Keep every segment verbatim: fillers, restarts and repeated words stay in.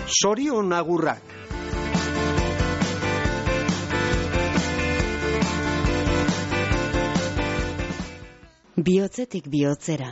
Zorion agurrak. Bihotzetik bihotzera.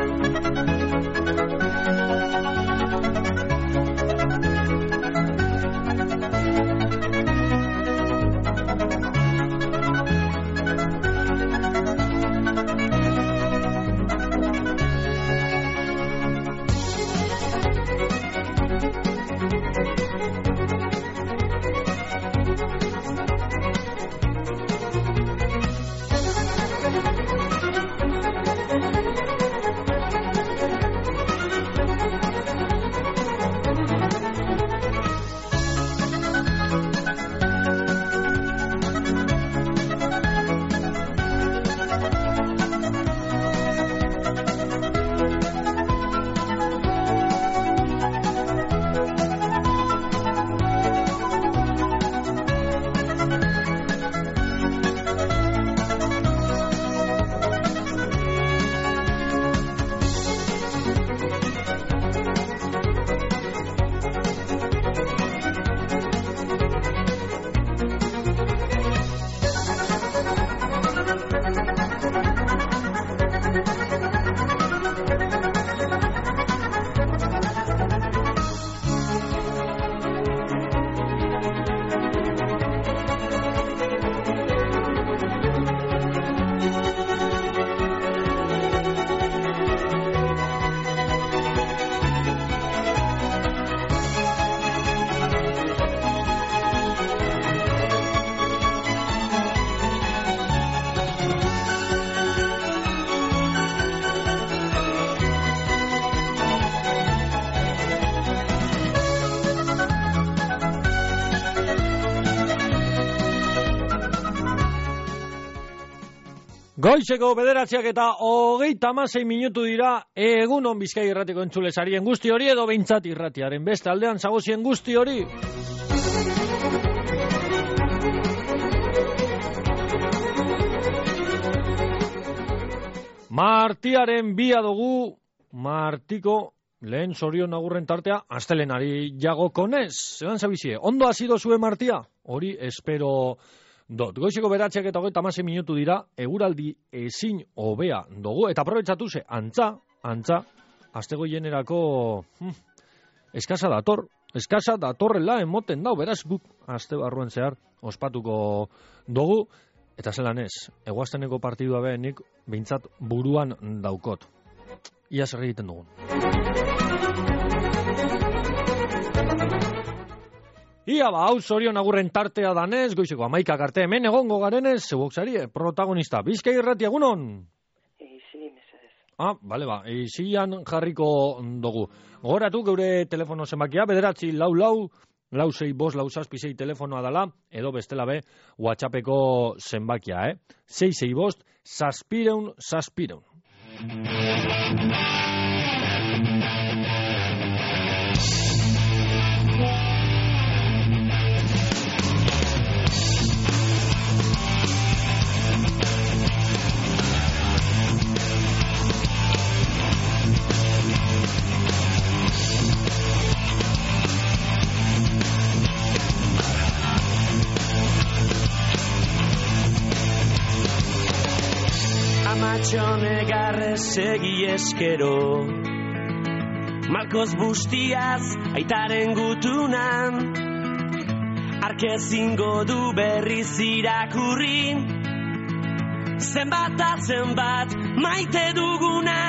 Goizeko bederatziak eta hogeita hamasei minutu dira. Egunon Bizkai Irratiko entzulesarien guzti hori, edo behintzat irratiaren beste aldean zagozien guzti hori. Martiaren bia dugu, Martiko lehen zorion agurren tartea, astelenari jagokonez. Zelan zabizie, ondo hasi dozue Martia? Hori espero dot. Goizeko beratziak eta hogeita hamasei minutu dira, eguraldi ezin hobea dugu, eta aprobetsatu ze, antza, antza, astego jenerako hm, eskasa dator, eskasa datorrela emoten dau, beraz guk aste barruan zehar ospatuko dugu, eta zelan ez, eguazteneko partidua behenik behintzat buruan daukot. Ia zer egiten dugun. Ia ba, hau zorion agurren tartea danez, goizeko amaikak arte hemen egongo garenez, zeboksari, protagonista. Bizkai Irrati, egunon? Ezi, mesedez. Ah, bale ba, izian jarriko dugu. Gogoratu geure telefono zenbakia, bederatzi lau lau, lau zei bost, lau zazpi zei telefonoa dala, edo bestela be, WhatsAppeko zenbakia, eh? Zei zei bost, zazpireun, zazpireun. Amatxone garrez segi eskero, Marcos Bustiaz aitaren gutunan, arkezingo du berriz irakurri, zenbat zenbat maite duguna.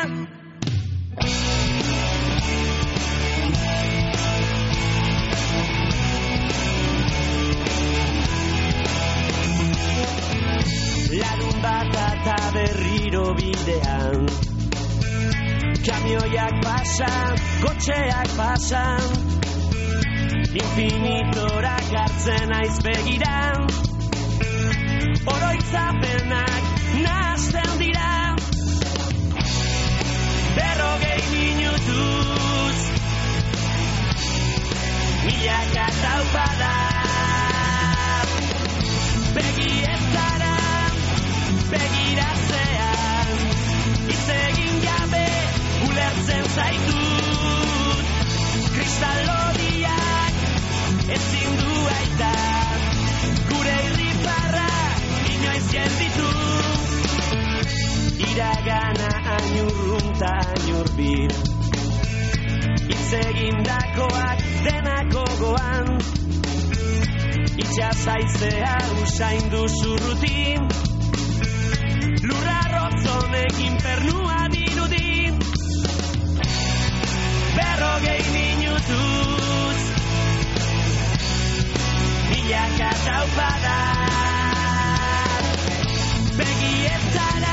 Larun bat eta berriro bidean, kamioiak pasan, kotxeak pasan, infinitora gartzen aiz begiran, oroitzapenak nahazten dira, berrogei minutuz, milaka taupada, begi ez zara, begiratzean, itzegin gabe ulertzen zaitut, kristalodia Itzegindakoak denako goan, itxasaizea usaindu zurrutin, lurra rotzonekin pernua dirudin, berrogei minutuz, milaka taupada, begietara,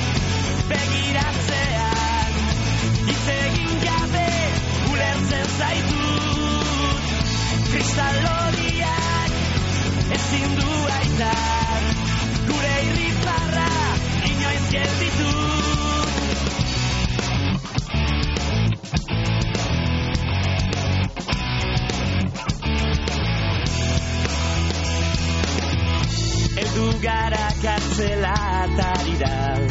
begiratzean, itzegin gabe, ulertzen zaitut, kristallodiak ezin du aitar, gure irribarra inoiz gelditut. Eldu gara kartzela atarira,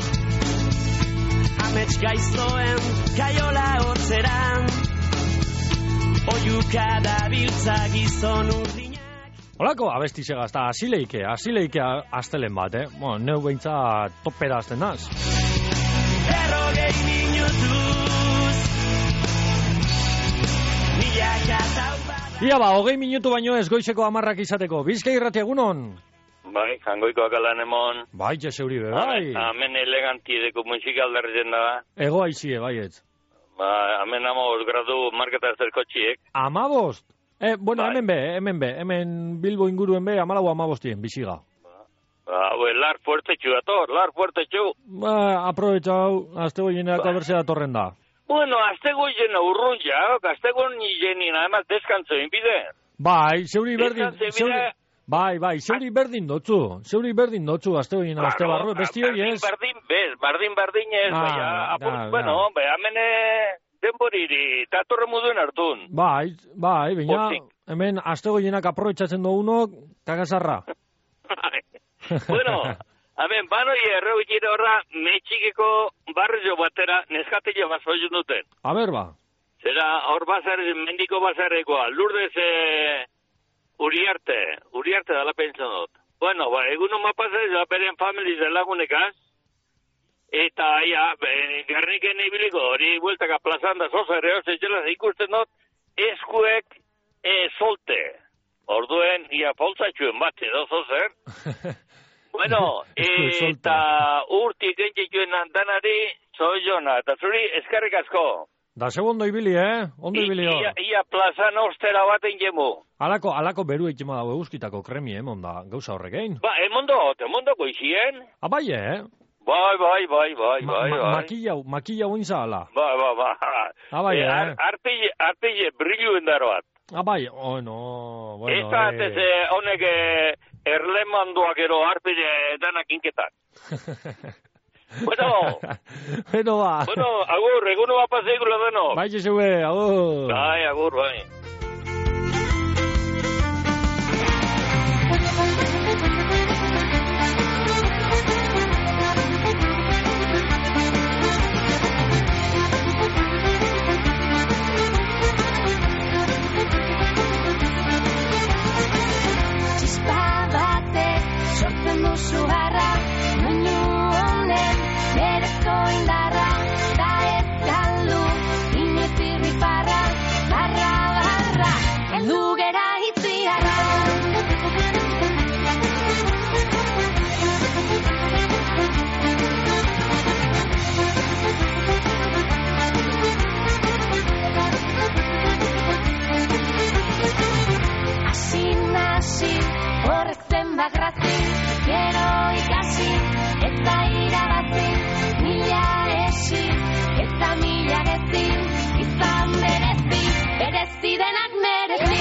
amets gaiztoen kaiola hotzeran, oiuka dabiltza gizon urdinak. Holako abesti segazta, asileike, asileike astelen bat, eh? Bueno, neu beintza topera azten naz. Berrogei minutuz, milaka taupada. Ia ba, hogei minutu baino ez goizeko amarrak izateko. Bizkai irrati egunon? Bai, jangoikoak alan emon. Bai, jeseuri be, bai. Hemen elegantideko musika aldarritzen da. Ego aizie, baietz. Ba, hemen amos gradu marketa ezer kotxiek. Amabost? Eh, bueno, Bai. hemen be, hemen be, hemen Bilbo inguruen be, amalau amabostien, biziga. Ba, hue, lar fuerte txu ator, lar fuerte txu. Ba, aprobetxau, azte goieneako Ba. abertzea datorren da. Bueno, azte goizen urrun ja, azte goien jenin, además, deskantzeo inbide. Bai, zeuri berdin, Deskantzeo zeuri, inbide. bai, bai, zeuri berdin dotzu, zeuri berdin dotzu, azte goien, azte barru, besti hori ez. Bardin, bez, bardin, bardin ez, Ah, baina, apur, da, da. bueno, be, hemen denboriri, tatorre muduen hartun. Bai, bai, baina, Pozik. hemen azte goienak aprobetxatzen dugunok, kagasarra. Bueno, hemen, banoi erreutxire horra, metxikeko barrio batera, neskatila bazoiun duten. A ber, ba. Zera, hor bazar, mendiko bazarrekoa, Lourdes eh, Uriarte, Uriarte dala pentsan dut. Bueno, ba, egunon mapazaz, da beren familiz lagunekaz, eta, ja, garniken ibiliko, hori bueltaka plazan da zoza ere, zetxela, ikusten dut, eskuek e, solte. Orduen, ia, poltsatxuen bat, edo zozer. Bueno, Esku eta urtik entzituen danari, zoiona, eta zuri eskarrik asko. Da zeu ondo ibili, eh? Ondo ibili hor. Ia, ia plazan ostera baten jemu. Alako, alako beru eitzema dago euskitako kremi, emon da, gauza horrekein. Ba, emondot, emondoko izien. Ah, bai, eh? Bai, bai, bai, bai, Ma, bai, ma, bai. makillau, makillau inza ala. Ba, ba, ba. Ah, bai, eh? Ar- Arpille, arpille, brillu endaroat. Ah, bai, oh, no, bueno, Ez da, atez, eh, honek eh, erlemanduak ero arpille danak inketak. Bueno, bueno, ba. bueno, agur, eguno bat paseikulo deno. Bai, jeseue, agur. Bai, agur, bai. Txispa batek sortzen du sugarra, muinu honen berezko indarra, da ez galdu inoiz irriparra, barra, barra, heldu gera itziarra. Hasi nasi, horrek zenbat grazi, gero ikasi, eta irabazi, mila esi, eta mila gezi, izan berezi, berezi denak merezi.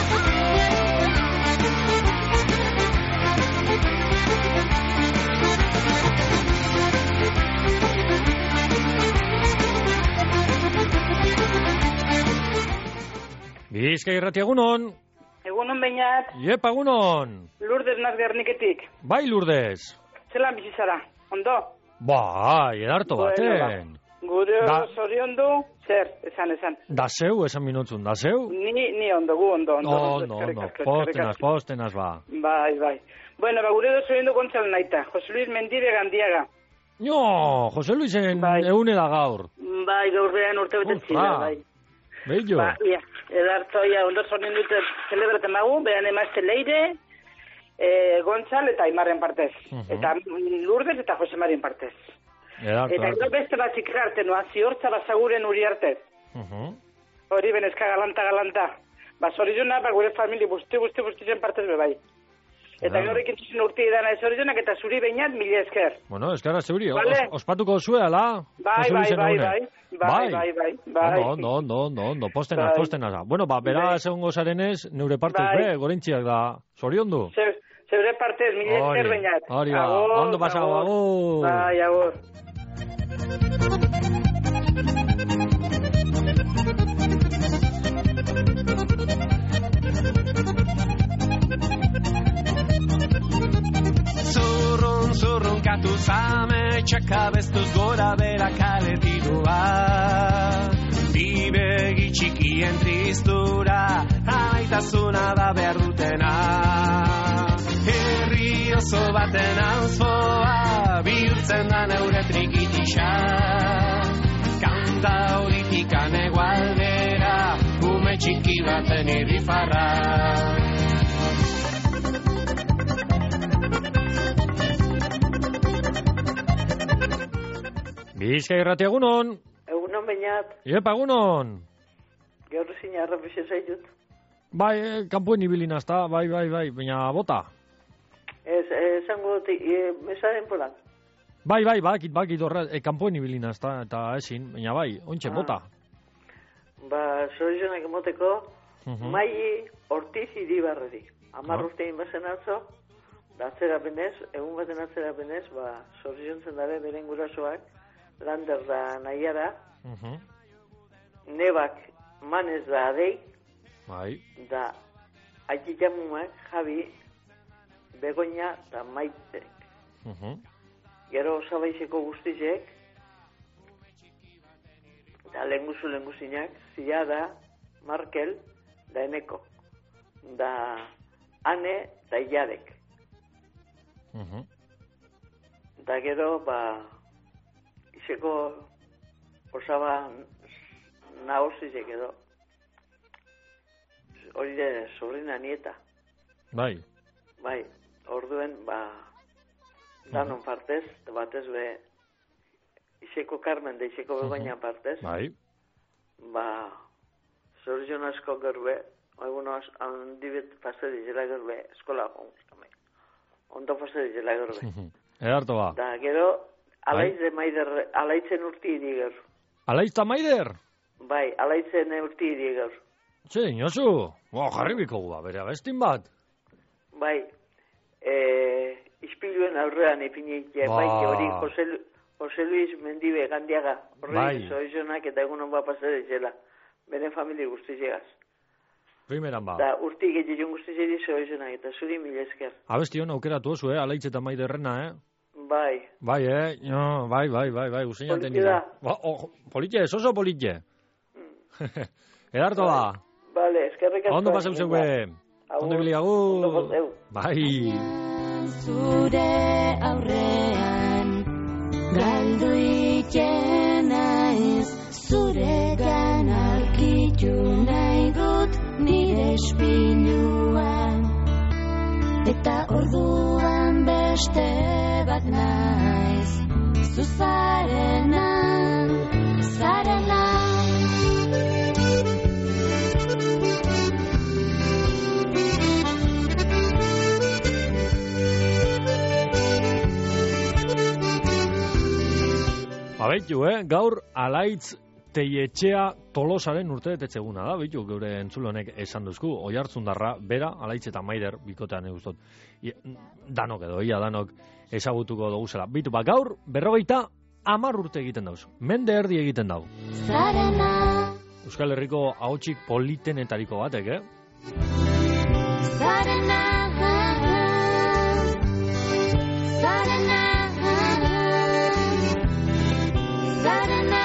Bizkai irrati egunon. Egunon bainat, Iepa egunon. Lourdes naz Gerniketik. Bai, Lourdes. Zelan bizi zara, ondo? Bai, edarto Bueno, baten. Gure Da- zorion du, zer, esan, esan. Da zeu, esan minutzun, da zeu? Ni, ni ondo, gu ondo, ondo. No, no, eskerrik no, asko, eskerrik postenaz, asko. postenaz, ba. Bai, bai. Bueno, ba, gure zorion du gontzal naita, Jose Luis Mendire Gandiaga. No, Jose Luisen Bai. eune da gaur. Bai, gaur behan urte betetzila, Ufra. bai. Bello. Ba, ia, edarto, ia, ondo zonin dute celebraten magu, behan emazte Leire, eh, Gontzal eta Aimarren partez. Uh-huh. Eta Lourdes eta Jose Marien partez. Edarto, Eta gero beste bat zikrarte, noa, ziortza basaguren uri arte. Uh-huh. Hori benezka galanta, galanta. Ba, zorizuna, ba, gure famili busti, busti, busti zen partez bebai. Eta gero ekin zuzen urti edana ez horizonak eta zuri bainat mila esker. Bueno, eskerra zeuri, Vale. os, ospatuko zue, ala? Bai, bai, bai, bai, bai, bai, bai, bai. Ondo, ondo, ondo, ondo, postenaz, Bai. postenaz. Bueno, ba, bera Bai. egongo zarenez, neure partez Bai. be, gorintziak da, zoriondu. Ze- Zeure partez, mila esker bainat. Hori ba, Agur, ondo pasago, agur. Bai, agur. Zurrun, zurrun katu zame, txakabeztuz gora bera kale dirua. Bi begi txikien tristura, aitasuna da behar dutena. Herri oso baten auzoa, bihurtzen da neure trikitisa. Kanta horitik anegualdera, ume txiki baten irrifarra. Bizkai irrati egunon. Egunon bainat, Iepa egunon. gaur zina arrapese zaitut. Bai, eh, kanpoen ibilin azta, bai, bai, bai, baina bota. Ez, esango dut, e, mesaren polan. Bai, bai, bakit, bakit horre, e, kanpoen ibilin azta, eta ezin, baina bai, ointxe, Ah. bota. Ba, zorizionak emoteko, Mhm. Mai Ortiz iribarreri. Amar Ah. urtein bazen atzo, da atzerapenez, egun baten atzerapenez, ba, zoriziontzen dare beren gurasoak, Lander da nahiara, Mhm. Nebak manez da adei, Bai. da aititamumak Javi, Begoña eta Maitek. Mhm. Gero osabaizeko guztizek, da lenguzu lenguzinak, zia da Markel, da Eneko, da Ane, da Iarek. Mhm. Da gero, ba, izeko osaba nahozizek edo. Hori de sobrina nieta. Bai. Bai, orduen, ba, danon partez, eta batez be, izeko Carmen da izeko Begoña partez, Bai. ba, zorizion asko gerbe, eguno handibet pase dizela gerbe, eskola onzame. Ondo pase dizela gerbe. Edarto ba. Da, gero, alaiz de maider, alaitzen urti iriger. Alaizta maider? Bai, alaitzen urti iriger. Txe, inozu? Bo, jarri biko gua, bere abestin bat. Bai, e, ispiluen aurrean ipineikia, Ba. bai, hori Jose, Lu- Jose Luis Mendibe gandiaga, horri Bai. zoizonak eta egunon bat pase dizela. Beren famili guztizegaz. Primeran ba. Da, urti gehiagun guztizeri zoizonak eta zuri mila esker. Abesti hon aukeratu oso, eh? Alaitz eta maiderrena, eh? Bai, Bai, eh? No, bai, bai, bai, bai, useinaten Politxe da. Ba, oh, politxe, oso politxe. Edarto ba. bale, eskerrik asko. Ondo paseu zeue. Agur. Ondo ibili agur. Ondo paseu. Bai. Zure aurrean galdu ikena ez zuregan aurkitu nahi dut nire espinua eta orduan beste bat naiz zuzarena zarena. Baitu, eh? Gaur alaitz teietxea Tolosaren urtebetetzeguna da, bitu, geure entzulonek esan duzku, Oiartzundarra, bera, alaitz eta maider bikotean eguztot. Danok edo, ia danok ezagutuko dugu zela. Bitu, ba, gaur berrogeita amar urte egiten dauz. Mende erdi egiten dau. Zarena, Euskal Herriko ahotsik politenetariko batek, eh? zarena, zarena, zarena,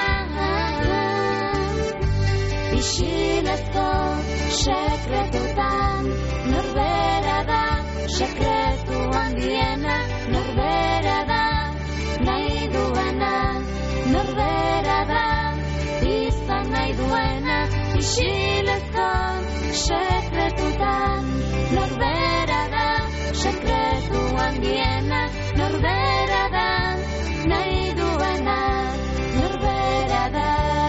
isilezko sekretutan norbera da, sekretu handiena norbera da, nahi duena norbera da, izan nahi duena isilezko sekretutan, norbera da, sekretu handiena, norbera da, nahi duena, norbera da.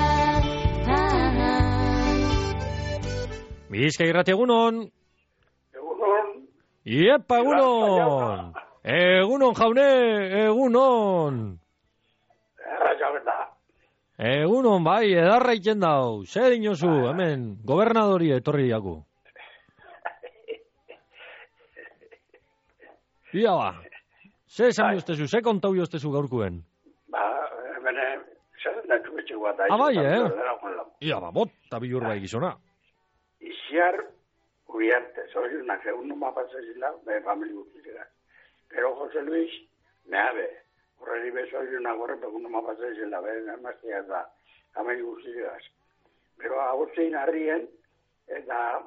Bizkai irrati egunon. Egunon. Iepa, egunon. Egunon, jaune, egunon. Erraza beta. Egunon, bai, edarra iten dau. Zer dinozu, hemen, gobernadori etorri diaku. Ia ba, ze esan joztezu, ze kontau joztezu gaurkuen? Ba, hemen, zer da txuketxe guata. Ah, bai, eh? Ia ba, bota bilur bai gizona. Iziar, Uriarte, soy una que uno más pasa sin la de familia utilidad. Pero José Luis, me ave, horreribe soy una gorra, pero uno más pasa sin la de más que da familia utilidad. Pero a usted narrien, da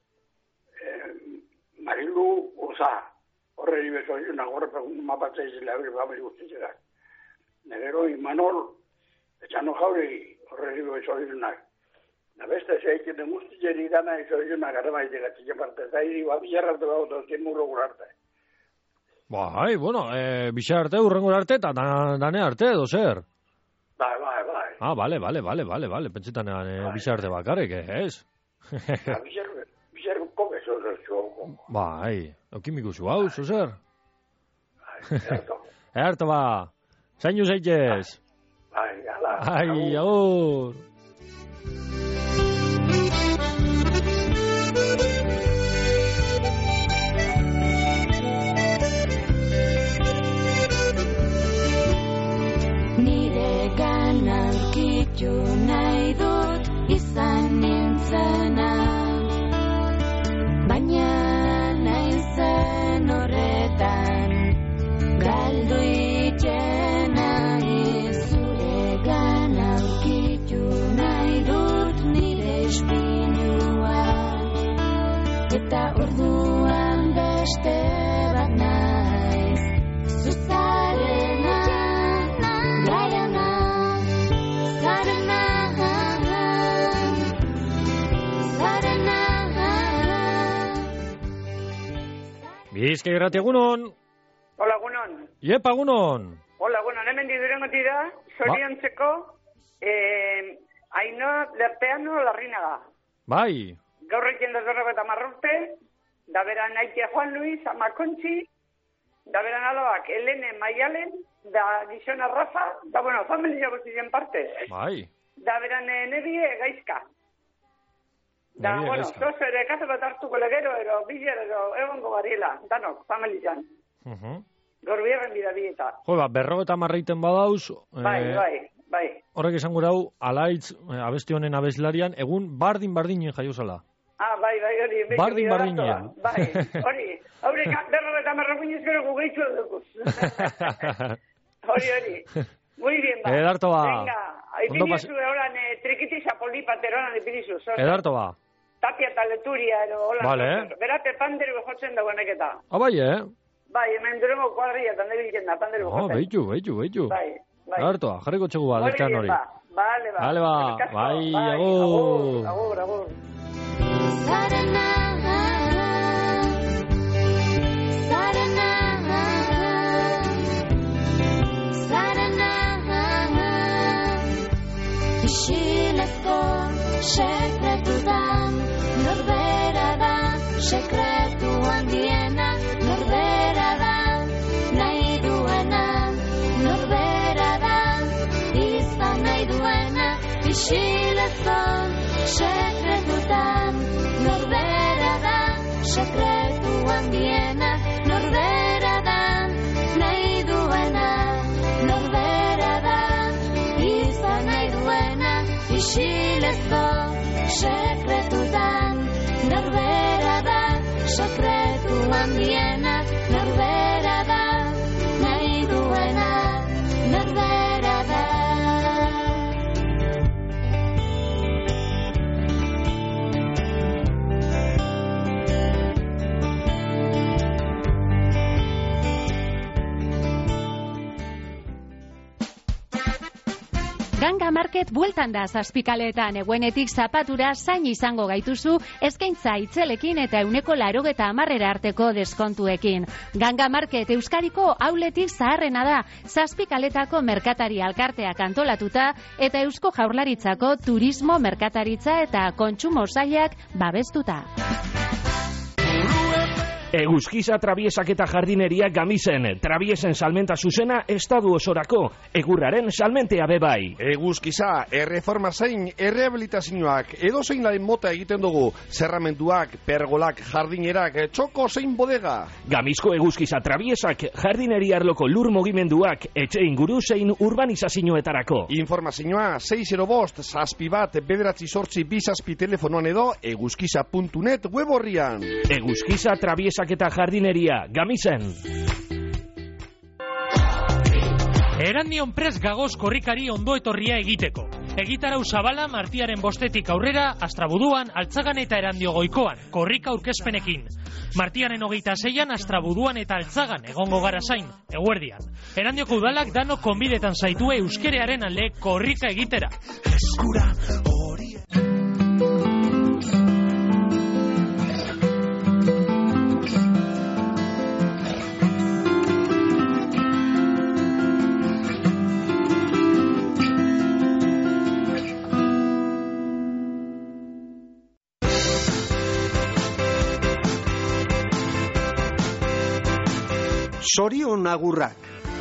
Marilu Usa, horreribe soy una gorra, pero uno más pasa sin la de familia utilidad. Negero y Manol, echando jauri, horreribe soy una. Na beste zeiken de guztiari dana izo una garamaite gatxile parte zairi, ba, bilarrarte bau dozien murro gurarte. Bai, bueno, eh, bixarte, urrengo arte, eta dane arte, edo zer? Bai, bai, bai. Ah, bale, bale, bale, bale, bale, pentsetan eh, bixarte bakarrik, ez? Ba, bixarre, bixarre kobe zozo zoko. Bai, okimiko zu hau, zo zer? Bai, erto. Erto ba, zainu zeitez. Bai, ala. Ai, agur. Aurkitu nahi dut izan nintzena, baina naizen horretan galdu itxena. Zuregan aurkitu nahi dut nire espinua, eta orduan beste bat naiz, zuzarena, gaiana. Bizkai irrati egunon. Hola, egunon. Iepa, egunon. Hola, egunon. Hemen didurengoti da, zoriontzeko, eh, Ainoa Lerteano Larrinaga. Bai. Gaur egin da zorra eta marrurte, da beran aitea Juan Luis Amakontzi, da beran alabak Elene Maialen, da gizona Rafa, da bueno, familia guztien parte. Bai. Da beran eh, Nebie Gaizka. Da, Nebie bueno, Gaizka. zozo ere kaso bat hartuko legero, ero, biler, ero, egongo bariela, danok, familian. Uh -huh. Gaur bierren bida bieta. Jo, ba, berro eta marreiten badauz. Bai, eh, bai, bai. Horrek esan gura hau, alaitz, eh, abesti honen abeslarian, egun bardin-bardinen jaiozala. Ah, bai, bai, hori. beti Bardin, bida bardinen. hartua. Bai, hori. Hori, berro eta marrokuinez gero gugeitzu edukuz. Hori, hori. Muy bien, ba. Edarto ba. Venga, ipinizu euran eh, trikitiza polipateronan ipinizu. Edarto ba. Tapia eta leturia, ero, hola. Vale. Berate pandero jotzen dagoenek eta. Ah, bai, eh? Bai, hemen durengo kuadria eta nebilken da pandero Oh, jotzen. beitu, beitu, beitu. Bai, bai. Edarto ba, jarriko txegu ba, Muy deltean bien, hori. ba. Vale, ba. Vale, ba. Eskerrik asko. Bai, Bai, agur. Agur, agur. Zarena, zarena, zarena, isilezko sekretutan, norbera da, sekretu handiena, norbera da, nahi duena, norbera da, izan nahi duena, isilezko sekretutan, norbera da, sekretu handiena, norbera da, nahi duena, norbera da, izan nahi duena, isilezko sekretutan, norbera da, sekretu handiena, norbera da, nahi duena, norbera da. Ganga Market bueltan da zazpikaleetan, eguenetik zapatura zain izango gaituzu, eskaintza itzelekin eta euneko larogeta hamarrera arteko deskontuekin. Ganga Market Euskadiko auletik zaharrena da, zazpikaletako merkatari alkarteak antolatuta eta Eusko Jaurlaritzako turismo, merkataritza eta kontsumo sailak babestuta. Eguzkiza Trabiesak eta Jardineria Gamisen, Trabiesen salmenta zuzena estadu osorako, egurraren salmentea bebai. Eguzkiza, erreforma zein, errehabilitazioak, edo zein laren mota egiten dugu, zerramentuak, pergolak, jardinerak, txoko zein bodega. Gamizko Eguzkiza Trabiesak, Jardineria arloko lur mugimenduak, etxe inguru zein urbanizazioetarako. Informazioa, sei zero bost, zazpi bat, bederatzi sortzi, bizazpi telefonoan edo, eguzkiza puntu net web horrian. Eguzkiza Trabiesak eta Jardineria, Gamisen. Erandion prest gagoz korrikari ondo etorria egiteko. Egitarau zabala martiaren bostetik aurrera, Astrabuduan, Altzagan eta Erandio goikoan, korrika aurkezpenekin. Martiaren hogeita zeian, Astrabuduan eta Altzagan, egongo gara zain, eguerdian. Erandioko udalak dano konbidetan zaitue euskerearen alde korrika egitera. Eskura hori... Sorion agurrak.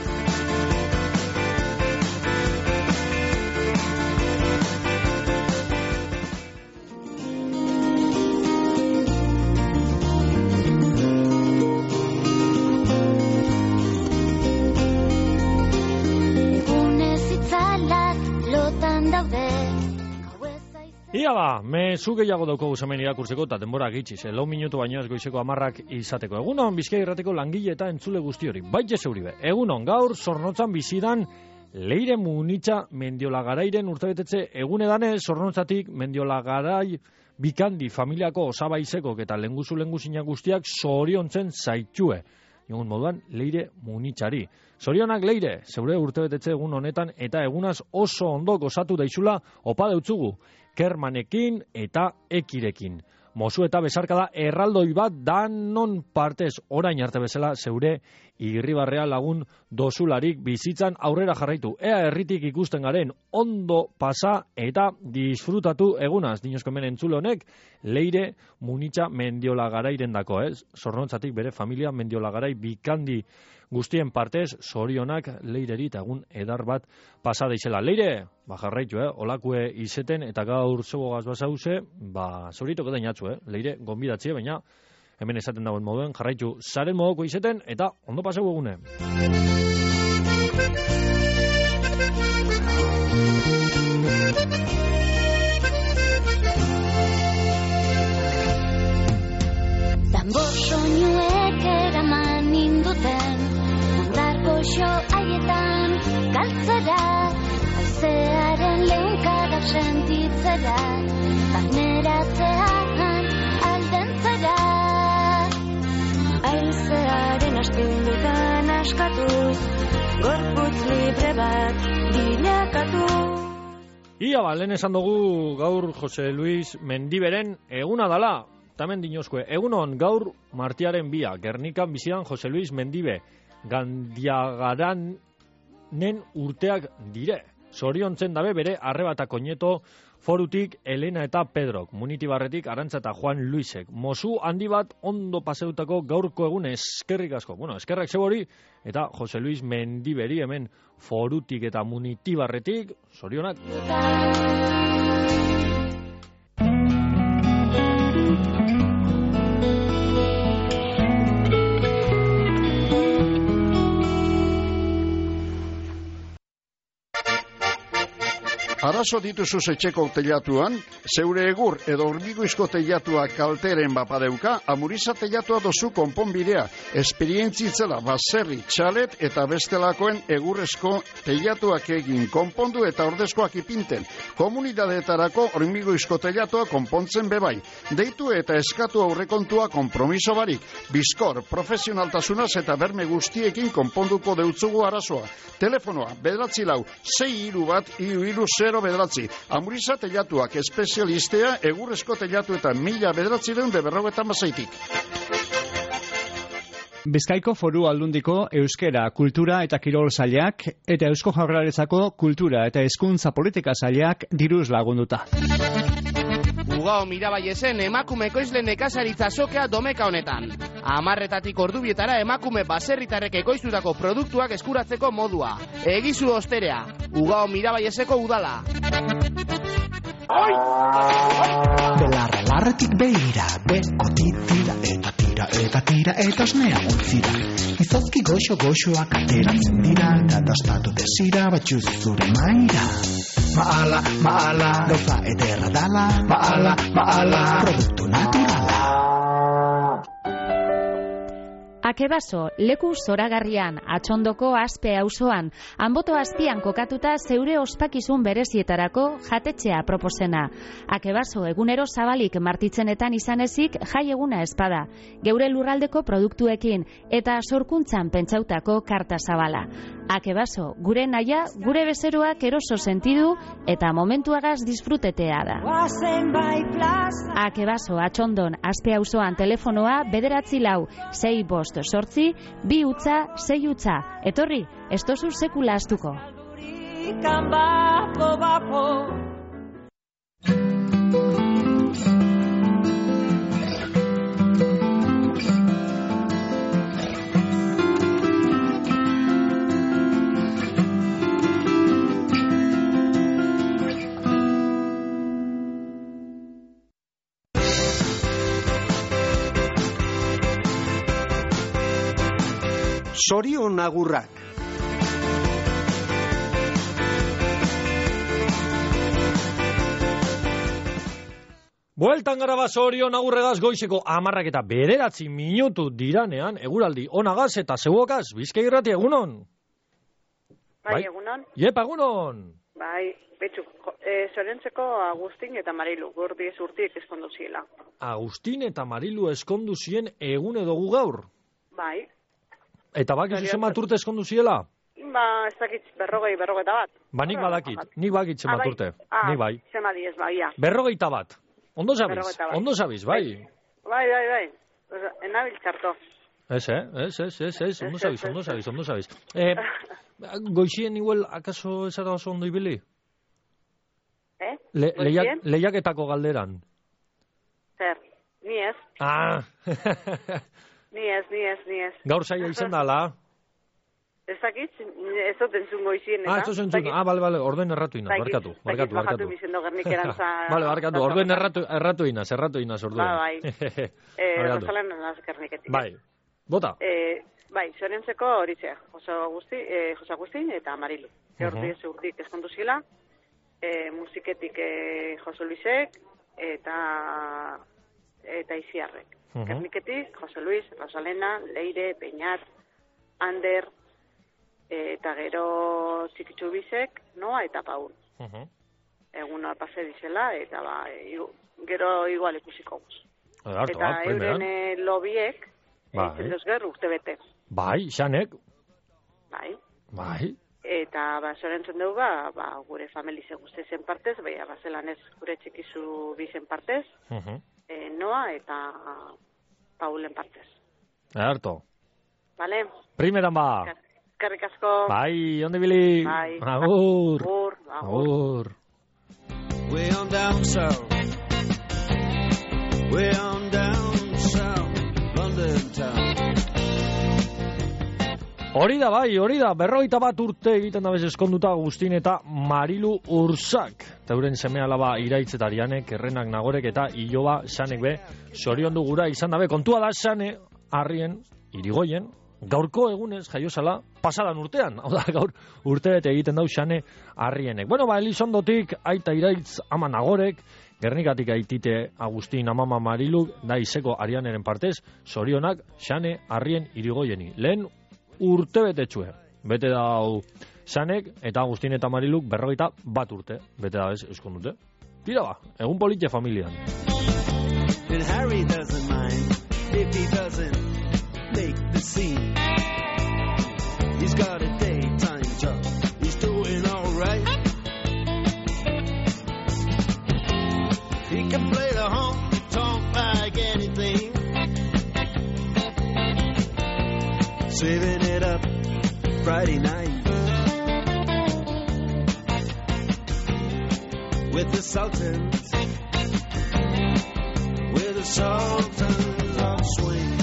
Egunez itzalak lotan daude. Ia ba, mezu gehiago daukogu hemen irakurtzeko eta denbora gitxiz, lau minutu baino ez goizeko hamarrak izateko. Egunon, Bizkaia Irratiko langile eta entzule guzti hori, baitxe zeuribe. Egunon, gaur, Zornotzan bizidan, Leire Munitza Mendiolagarairen urtebetetze egunedanez, Zornotzatik Mendiolagarai bikandi familiako osabaizekok eta lenguzu lenguzina guztiak zoriontzen zaitue. Egun moduan, Leire Munitzari. Zorionak Leire, zeure urtebetetze egun honetan eta egunaz oso ondo gozatu daizula opa deutzugu. Kermanekin eta Ekirekin. Mozu eta besarkada erraldoi bat danon partez orain arte bezala zeure Irribarrea lagun dozularik bizitzan aurrera jarraitu. Ea herritik ikusten garen ondo pasa eta disfrutatu egunaz. Dinozko hemen entzule honek Leire Munitza Mendiolagarairen dako, ez? Zornontzatik bere familia Mendiolagarai bikandi guztien partez, zorionak Leireri eta egun edar bat pasada izela. Leire, ba jarraitu, eh? Olakue izeten eta gaur zebogaz basauze, ba zauritok edo inatzu, eh? Leire, gonbidatzie, baina hemen esaten dagoen moduen, jarraitu zaren modoko izeten eta ondo paseu egune. Tambor soinuek eraman ninduten, ondargo xo haietan galtzera, haizearen leunkadak sentitzera, barneratzean aldentzera. Haizearen astindutan askatuz, gorputz libre bat bilakatu. Ia ba, lehen esan dugu gaur Jose Luis Mendiberen eguna dala. Tamen dinozkue, egunon gaur martiaren bia, Gernikan bizidan Jose Luis Mendibe, Gandiagaranen urteak dire. Zoriontzen dabe bere arrebata koñeto forutik Elena eta Pedrok, Munitibarretik Arantza eta Juan Luisek. Mozu handi bat ondo paseutako gaurko egun eskerrik asko. Bueno, eskerrak zebori eta Jose Luis Mendiberi hemen forutik eta Munitibarretik, zorionak. Ara arazo dituzu etxeko teilatuan, zeure egur edo hormigoizko teilatua kalteren bapadeuka, Amuriza teilatua dozu konponbidea, esperientzitzela baserri, txalet eta bestelakoen egurrezko teilatuak egin konpondu eta ordezkoak ipinten. Komunidadeetarako hormigoizko teilatua konpontzen bebai. Deitu eta eskatu aurrekontua konpromiso barik. Bizkor, profesionaltasunaz eta berme guztiekin konponduko deutzugu arazoa. Telefonoa, bederatzi lau, sei hiru bat, hiru hiru zero bederatzi. Amuriza teilatuak espezialistea egurrezko teilatu eta mila bederatzireun de berrogetan bazaitik. Bizkaiko Foru Aldundiko Euskera, Kultura eta Kirol Sailak eta Eusko Jaurlaritzako Kultura eta Hezkuntza Politika Sailak diruz lagunduta. Ugao Mirabaiesen emakume ekoizle nekazaritza sokea domeka honetan. Amarretatik ordubietara emakume baserritarrek ekoiztutako produktuak eskuratzeko modua. Egizu osterea. Ugao Mirabaieseko udala. Belarra larretik behira, bekotik tira eta tira eta tira eta osnea utzira. Izozki goxo goxoak ateratzen dira eta dastatu desira batxuz zure maira. Maala, maala, gauza ederra dala, maala, maala, produktu naturala. Akebaso, leku zoragarrian, atxondoko Aspe auzoan, Anboto azpian kokatuta zeure ospakizun berezietarako jatetxea proposena. Akebaso egunero zabalik martitzenetan izan ezik jai eguna espada, geure lurraldeko produktuekin eta sorkuntzan pentsautako karta zabala. Akebaso, gure naia, gure bezeroak eroso sentidu eta momentuagaz disfrutetea da. Akebaso, atxondon, Aspe auzoan telefonoa bederatzi lau, sei bost sortzi, bi utza, sei utza. Etorri, ez tozu sekula astuko. Sorion agurrak. Bueltan gara Sorion agurregaz goizeko amarrak eta bederatzi minutu diranean, eguraldi onagaz eta zeuokaz, Bizkai Irrati egunon. Bai, egunon. Iepa, egunon. Bai, betxu, e, Zorentzeko Agustin eta Marilu, gordi ez urtiek eskondu ziela. Agustin eta Marilu eskondu zien egun edo gu gaur? Bai. Eta bakizu zenbat urte eskondu ziela? Ba, ez dakit, berrogei, berrogeita bat. Ba, nik badakit, nik bakit zenbat urte. Ah, nik bai. Zema diez, bai, ja. Berrogeita bat. Ondo zabiz, ondo zabiz, bai. Bai, bai, bai. Enabil txarto. Ez, eh? Ez, ez, ez, ez, ondo zabiz, ondo zabiz, ondo zabiz. Eh, goizien igual, akaso ez ara oso ondo ibili? Eh? Le, lehiak, lehiaketako galderan. Zer, ni ez. Ah, Ni ez, ni ez, ni ez. gaur saia izan dala. Ez dakit, ez dut entzun goizien. Ah, ez dut entzun, ah, bale, bale, orduen erratu inaz, barkatu, barkatu, barkatu. Bizendo gernikerantza. Bale, barkatu, orduen erratu, erratu inaz, erratu inaz, orduen. Ba, bai. Eh, Rosalan naz gerniketik. Bai, bota. Eh, bai, Zorentzeko horitzea, Jose Agustin, eh, Jose Agustin eta Marilu. Horti ez urtik eskondu zila, eh, musiketik eh, Jose Luisek eta eta Iziarrek. Uh-huh. Gerniketik, Jose Luis, Rosalena, Leire, Peñat, Ander, e, eta gero Txikitzu Bizek, Noa eta Paul. Uh-huh. Egun pase dizela, eta ba, igu, gero igual ikusiko guz. Harto, eta harto, euren e, lobiek, bai. Zendoz gerru urte bete. Bai, xanek. Bai. Bai. Eta ba, zorentzen dugu, ba, ba, gure familize guztezen partez, bai, ba, zelan ez gure Txikizu Bizen partez, uh-huh. E, Noa eta Paulen partez. Harto. Vale. Primeran ba. Eskerrik asko. Bai, onde bili. Bai. Agur. Agur. Agur. Way on down south. Way on down south. London town. Hori da bai, hori da, berrogeita bat urte egiten da bez eskonduta Agustin eta Marilu Ursak. Teuren seme alaba iraitzetarianek, errenak nagorek eta iloba sanek be, sorion du gura izan dabe. Kontua da sane, harrien, irigoien, gaurko egunez jaiozala pasadan urtean, hau da gaur urtebete egiten dau Xane Arrienek. Bueno, ba, Elizondotik aita Iraitz ama Nagorek, Gernikatik aitite Agustin amama Mariluk, da izeko Arianeren partez, zorionak Xane Arrien Irigoieni. Lehen urtebete txue, bete dau Xanek eta Agustin eta Mariluk berrogeita bat urte, bete da ez, euskon dute. Tira ba, egun politxe familian. And Harry doesn't mind if he doesn't make the scene. He's got a daytime job, he's doing alright. He can play the honky-tonk like anything, saving it up Friday night with the Sultans, with the Sultans of Swing.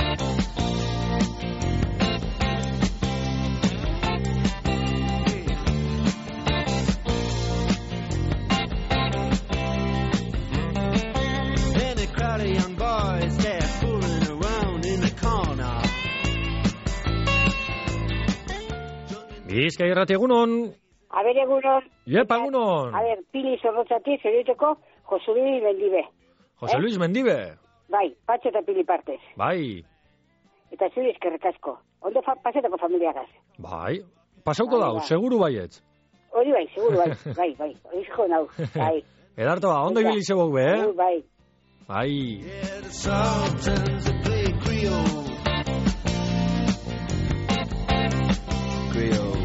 And a crowd of young boys, they're fooling around in the corner. Bizkai irrati egunon. A ver, egunon. Iepa, egunon. A ver, Pili Zorrotzatik, zeriteko, Jose Luis Mendibe. Jose Luis Mendibe. Bai, patxe eta Pili partez. Bai. Eta zuri eskerrik asko. Ondo fa pasetako familiagaz. Bai. Pasauko dau, seguru baietz. Hori bai, seguru bai. Bai, bai. Hori jo nau. Bai. Edarto ba, ondo ibili zebok be, eh? Bai. Bai. Yeah, the Sultans that play Creole. Creole.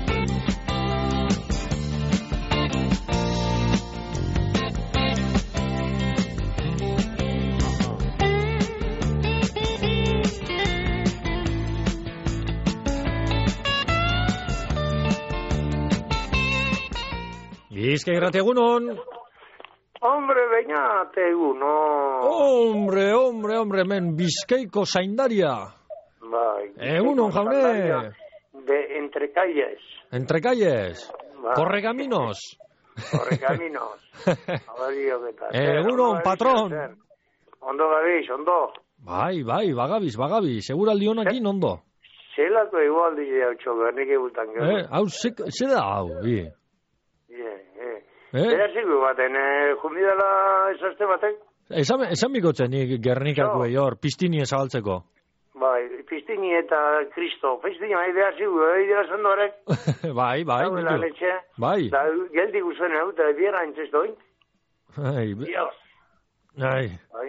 Bizkai irrati egunon. Hombre, beñate egunon. Hombre, hombre, hombre, men Bizkaiko zaindaria. Bai. Egunon, jaune. De entre calles. Entre calles. Bai. Correcaminos. Correcaminos. A ver, yo qué tal. Egunon, patrón. Ondo gabiz, ondo. Bai, bai, bagabiz, bagabiz. Seguraldi honakin ondo. Zelako igual dize hau txobernik egutan gero. Eh, hau, ze da hau, bi. Yeah, yeah. Eh? Era zigu baten, eh, jumidala esaste batek? Esan, esan bikotzen nik Gernikako no. Hor, pistini ezabaltzeko. Bai, pistini eta Kristo. Pistini bai behar zigu, eh, idera zendorek. Bai, bai, da, nitu. Bai. Da, geldi guzen hau, eta biera entzestoin. Ai, Dios. Ai. Bai.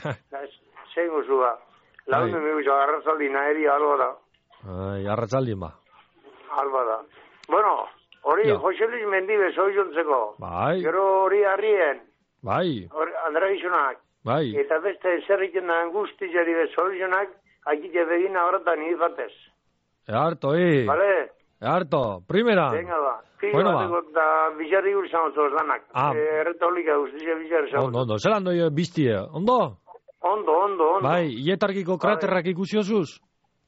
Zein guzua. Laundu mi guzua, arratzaldi naheri alba da. Ai, arratzaldin ba. Alba da. Bueno, hori, Jose Luis Mendibe zoizontzeko. Bai. Gero hori Arrien. Bai. Andra gizonak. Bai. Eta beste zerriken da angustizari be zoizonak, akite begin ahoratan ifatez. Earto, eh. Vale? Earto, primera. Venga ba. Fili bueno, bateko da bizarri gulzan otoz lanak. Ah. Eh, Erretolika guztizia bizarri zau. Ondo, ondo. Zeran doi biztie, ondo? Ondo, ondo, ondo. Bai, ietarkiko kraterrak ikusi osuz?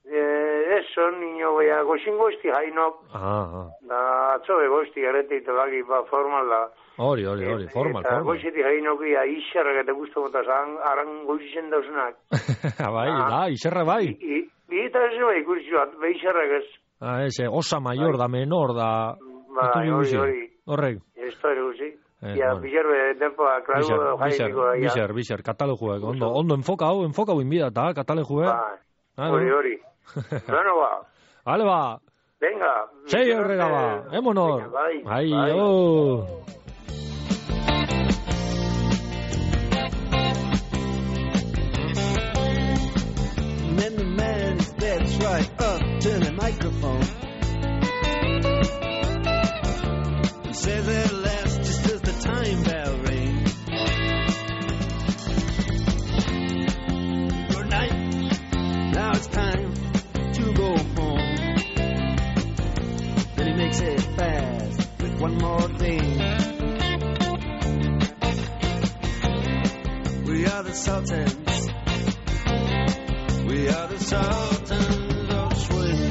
Eh, eso, niño, goia, goxin goizti hainok. Ah, ah. Da, atzobe goizti garreteit bagi, ba, formal da. Hori, hori, hori, formal, eta formal. goiziti hainok, ia, iserrak eta guztu motaz, aran goizisen dauzenak. Bai, da, iserra bai. Eta ez bai, ikusi bat, be iserrak ez. Ah, ese, osa mayor, da menor, da... Bai, hori, hori. Horrek. Esto ere guzi. Eh, Ia, bizarbe, tempoa, klaru, jaimiko. Bizar, bizar, kataloguak. Ondo, ondo, enfoka hau, enfoka hau inbida, eta kataloguak. Bai, hori, hori. Bueno, ba. Hale, ba. Venga. Sei horrega, ba. Emonor. Bai, bai. Oh. And then the man steps right up to the microphone and says at last, just as the time bell rings, good night, now it's time to go home. Then he makes it fast with one more thing. We are the Sultans. We are the Sultans of Swing.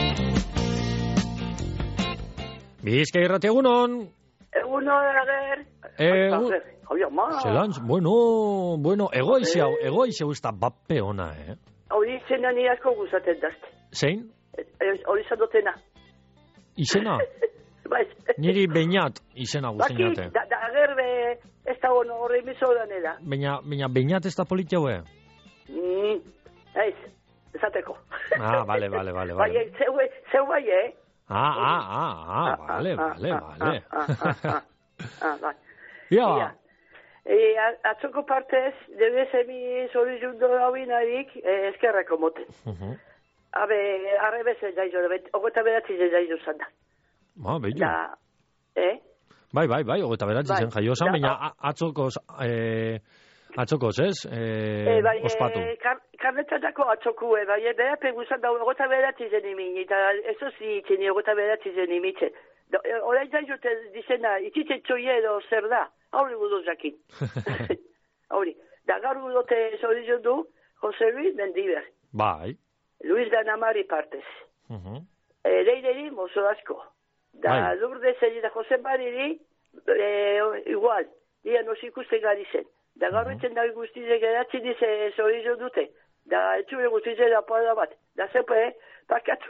Bizkai irrati egunon. Egunon, ager. Egun... Hau ma. Zelantz, bueno, bueno, egoizi hau, egoizi hau ez da bape ona, eh? Hau ditzen nani asko guzaten dazte. Zein? Hori izan dutena. Izena? Bai. Niri Beñat izena guztien jate. Baki, da, da agerbe ez da ono horre emiso danera. Baina, baina Beñat ez da politia hue? Mm, ez, esateko. Ah, vale, vale, vale. Bai, zeu, zeu bai, eh? Ah, ah, ah, ah, vale, vale, vale. Ah, bai. Ia, E, atzoko partez, debes emi zorizundu hauinarik eskerrako moten. Habe, arrebez ez daizu, ogeta beratzi ez daizu zanda. Ma, bello. Da, eh? Bai, bai, bai, ogeta beratzi Bai. zen jaio zan, Da, baina atzokoz, eh, atzokoz, ez? Eh, Eh, bai, ospatu. eh, kar, karnetatako atzokue, bai, eh, bera peguzan da, ogeta beratzi zen imin, eta ez ozi itzen, ogeta beratzi zen imitzen. Horain daizu dizena, itzitzen txoie edo zer da, hauri gudu jakin. Hauri, da gaur gudote zorizun du, Jose Luis Mendiber, Bai. Luis Danamari partez. Mhm. E, Leireri mozo asko. Da Bai. Lourdes eta Jose Mariri, e, igual, dia nos ikusten gari zen. Da gaur etzen da guztize geratzen dize zorizun dute. Da etxure guztize da poda bat. Da zepe, pakatu.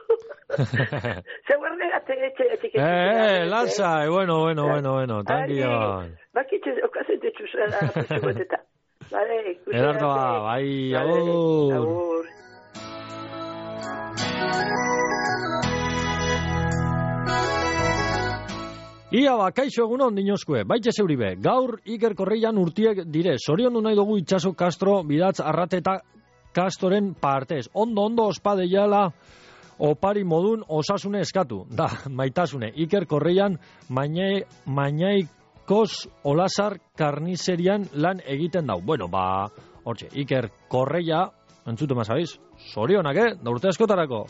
Zeu erdegate etxe etxe. Eh, eh, Lanza, eh, bueno, bueno, bueno, bueno, tranquilo. Bakitze, okazen tetxuzela, petxugoteta. Vale, Edardoa, bai, agur. Agur. Ia ba, kaixo egunon dinozkue, baitxe zeuribe, gaur Iker Korreian urtiek dire, zorion nahi dugu itxaso Castro, bidatz arrateta Castoren partez. Ondo, ondo ospadeiala opari modun osasune eskatu. Da, maitasune, Iker Korreian mainai, mainaikos Olazar karnizerian lan egiten dau. Bueno, ba, hortxe, Iker Korreia, entzute mazabiz, zorionak, eh? Da urte askotarako.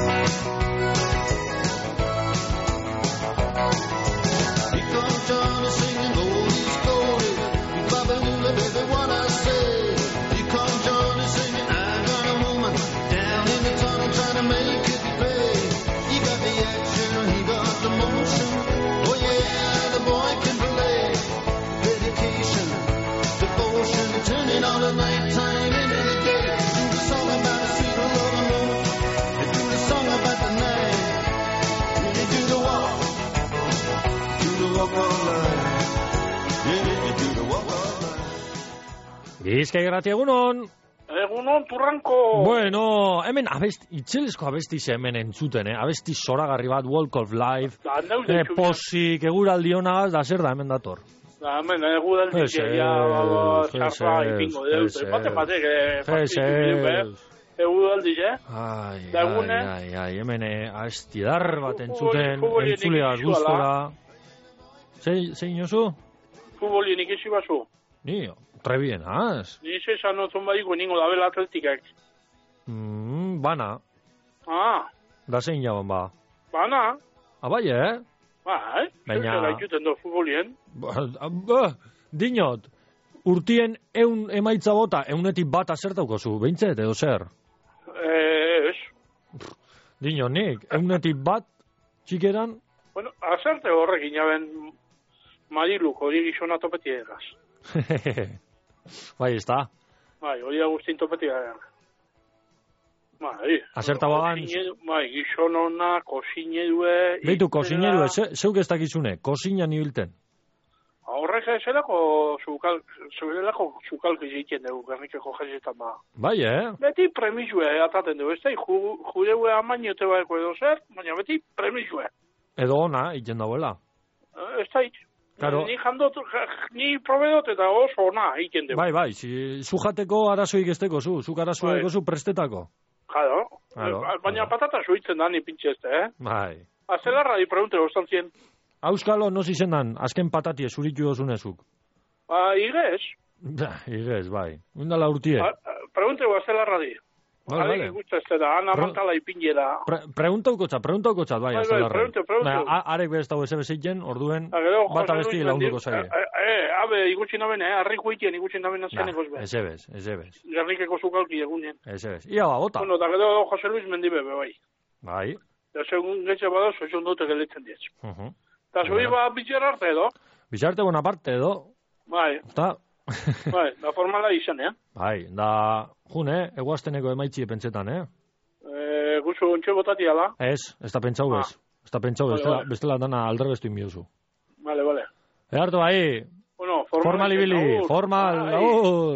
Bizkai grati egunon. Egunon, turranko. Bueno, hemen abesti, itxelezko abesti ze hemen entzuten, eh? Abesti zoragarri bat, Walk of Life, Da, neuz eh, deitu posik, eguraldi honagaz, da zer da hemen dator. Da, hemen, egudaldi Ese, ja, txarra, ese, ipingo deut. ese. Bate batek, Ese. egudaldi, eh? Ai, Da, egune? ai, ai, ai, hemen eh, astidar bat entzuten, futbolien entzuleaz ikusi gustora. Zei, zein oso? Futbolien ikisi bazu. Ni, trebien, az? Ni ze esan otzun badiko ningo dabela atletikak. Mm, bana, Ah, da zein jaban ba. bana. Abai, eh? Bai, Baina- zer gaituten do futbolien. Ba, ba, dinot, urtien eun emaitza bota, eunetik bat azertauko zu, behintzet, edo zer? Eh, ez. Dinot, nik, eunetik bat, txikeran, Bueno, azerte horrek inaben Madiluk, hori gizona topeti egaz. bai, ez da. Bai, hori agustin topeti egaz. Bai. Azerta bagan, Kosine- Bai, gizon hona, kosine due... behitu, kozineru, ze, zeuk ez dakizune, kozinan ibilten. Horrek zelako zukal, zelako zukalk egiten dugu, gernikeko jezetan ba. Bai, eh? Beti premisue ataten dugu, ez da, ju, jureue amainote baeko edo zer, baina beti premisue. Edo ona, iten dauela. Eh, Ez da, Claro. ni jandot, ni probedot eta oso ona egiten dugu. Bai, bai, si, zu jateko arazoik esteko zu, zuk arazoeko Bai. zu prestetako. Claro. Claro, Eh, Baina patata suitzen da ni pintxezte, eh? Bai. Azelarra di pregunte ostantzien. Auskalo, noz izendan, azken patatie zuritu dozunezuk. Ba, igez. Da, igez, bai. Undala urtie. Ba, pregunte azelarra di. Vale, Adik vale. ikustezte da, ana Pro- mantala ipinjera. Pre, preguntaukotza, preguntaukotza, bai, Bai, bai, azalarra. pregunta, pregunta. Baina, a- arek bez dago eze bezeiken, orduen, Ah, gero, bat Jose abesti Luis launduko Mendiber- zaie. Eh, eh, abe, ikutsi naben, eh, harri kuitien ikutsi naben azkeneko zbe. Eze bez, eze bez, Gernikeko zukalki egunen. eze bez. Ia ba, bota. Bueno, da gero Jose Luis Mendibe, bai. Bai. Da segun getxe bada, soizun dute geletzen dietz. Uh-huh. Da zui ba bitxer arte edo. Bizarte Bonaparte edo, Bai, eta, bai, da formala izan, eh? bai, da, june, eguazteneko emaitzi pentsetan, eh? Eh, gutxu duzu ontxe botatia da? Ez, ez da pentsau bez. Ez da pentsau, Vale, bestela, vale. bestela dana alderbestu inbiozu. Vale, vale. Edartu bai, Bueno, formal ibili, formal, agur.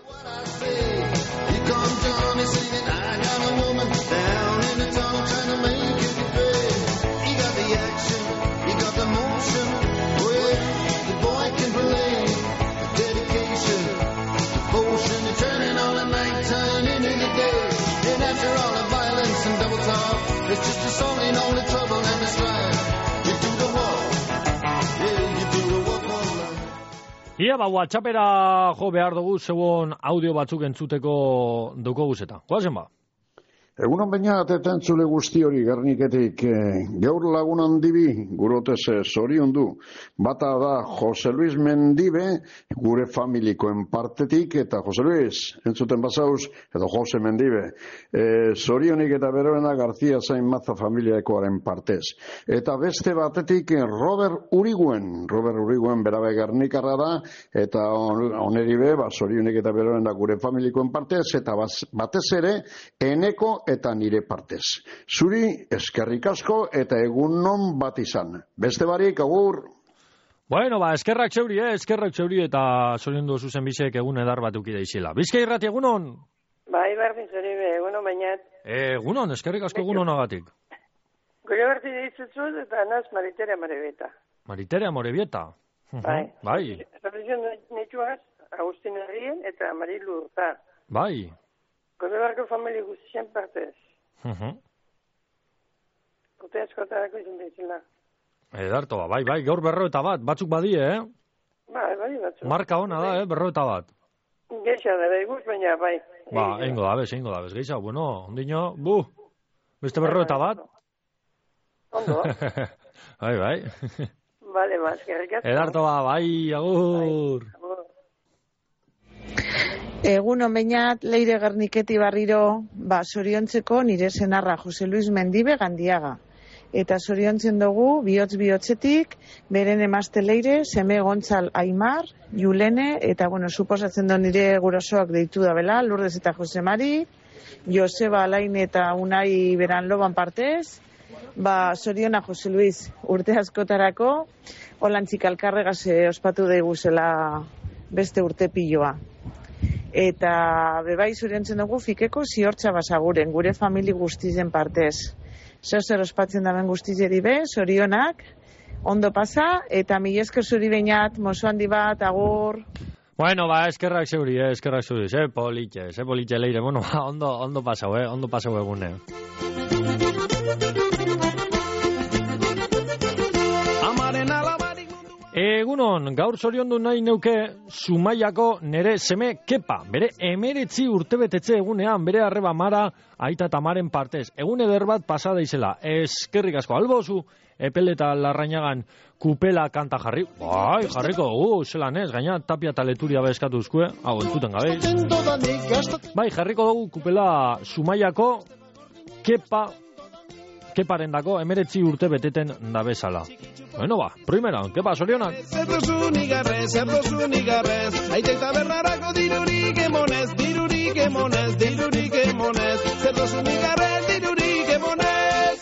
It's just a song in all the trouble and the strife. You do the walk, yeah, you do the walk on love. Ia, ba, WhatsAppera jo behar dugu, zeuon audio batzuk entzuteko duko guzeta. Goazen ba? Egunon baina atetentzule guzti hori Gerniketik, eh, gaur lagun handibi gurotez zorion du. Bata da Jose Luis Mendibe, gure familikoen partetik, eta Jose Luis, entzuten bazauz, edo Jose Mendibe, eh, zorionik eta beroena García Zain Maza familiakoaren partez. Eta beste batetik Robert Uriguen, Robert Uriguen berabe Gernikarra da, eta on, oneri be, ba, zorionik eta beroena gure familikoen partez, eta baz, batez ere, eneko eta nire partez. Zuri, eskerrik asko eta egun non bat izan. Beste barik, agur! Bueno, ba, eskerrak zeuri, eh? Eskerrak zeuri eta zoriondu zuzen bizek egun edar bat ukide izela. Bizkai irrati, egunon? Bai, berdin zori be, egunon bainat. Egunon, eskerrik asko egunon agatik. Gure berti deitzuzut eta naz Maritere Amorebieta. Maritere Amorebieta? Bai. Bai. Zerrizion netxuaz, Agustin Herrien eta Marilu Urta. Bai. Gure barko familie guztien partez. Uh-huh. Urte askotarako izan behizela. Edarto, ba, bai, bai, gaur berro eta bat, batzuk badie, eh? Bai, bai, batzuk. Marka hona da, eh, berro eta bat. Geixa da, bai, guz, baina, bai. Ba, eingo da bez, eingo da bez, geixa, bueno, ondino, bu, beste berro eta bat. Ondo. Bai, bai. Vale, ba, eskerrik asko. Edarto, ba, bai, agur. Egun onbeinat, Leire Gerniketi barriro, ba, zoriontzeko nire senarra Jose Luis Mendibe Gandiaga. Eta zoriontzen dugu, bihotz bihotzetik, beren emazte Leire, seme Gontzal Aimar, Julene, eta, bueno, suposatzen do nire gurosoak deitu da bela, Lourdes eta Jose Mari, Joseba Alain eta Unai beran loban partez, ba, zoriona Jose Luis urte askotarako, holantzik alkarregaz ospatu daiguzela beste urte piloa. Eta bebai zoriontzen dugu fikeko ziortza basaguren, gure famili guztizen partez. Zer zer ospatzen daben guztizeri be, zorionak, ondo pasa, eta mila esker zuri beinat, mozo handi bat, agur. Bueno, ba, eskerrak zeuri, eh, eskerrak zeuri, ze politxe, ze politxe Leire, bueno, ba, ondo, ondo pasau, eh, ondo pasau egune. Egunon, gaur zoriondu nahi neuke Zumaiako nere seme Kepa, bere emeretzi urtebetetze egunean, bere arreba mara aita tamaren partez. Egun eder bat pasada izela, eskerrik asko, albozu, epel eta larrainagan kupela kanta jarri. Bai, jarriko dugu, zelan ez, gaina tapia eta leturia bezkatu uzkue, hau entzuten gabeiz. Bai, jarriko dugu kupela Zumaiako Kepa, Keparen dako emeretzi urte beteten da bezala. Bueno, ba, primera, Kepa, zorionak. Zer dozu nigarrez, zer dozu nigarrez, aitek tabernarako dirurik emonez, dirurik emonez, dirurik emonez, zer dozu nigarrez, dirurik emonez.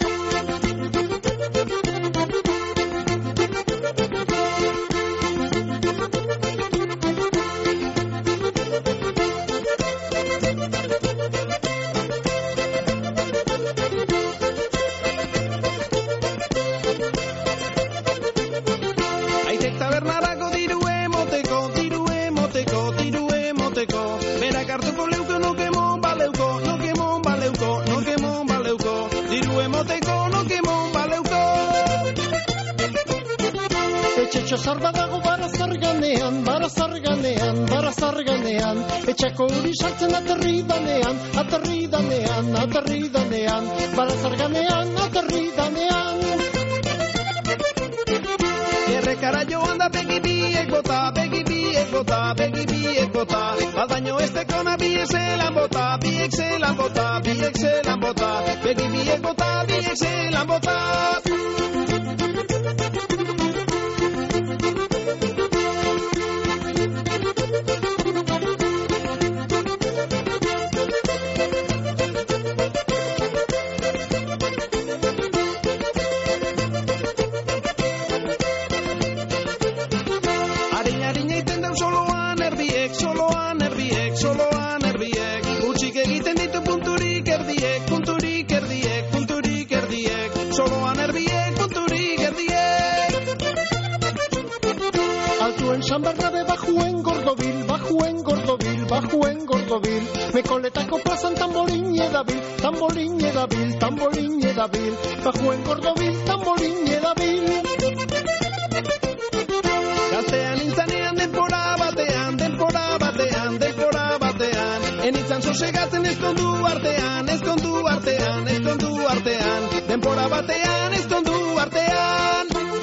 Etxezar badago barazar ganean, barazar ganean, barazar ganean, etxako hori sartzen aterri danean, aterri danean, aterri danean, barazar ganean, aterri danean. Errekara joan da begi biek bota, begi biek bota, begi biek bota, badaino ez tekona biek zelan bota, biek zelan bota, biek zelan bota, begi biek bota, biek zelan bota. gordobil, Mekoletako plazan tamborin edabil, tamborin edabil, tamborin edabil, bajuen gordobil, tamborin edabil. Gaztean intzanean denpora batean, denpora batean, denpora batean, enitzan sosegatzen ezkondu artean, ezkondu artean, ezkondu artean, denpora batean, ezkondu artean.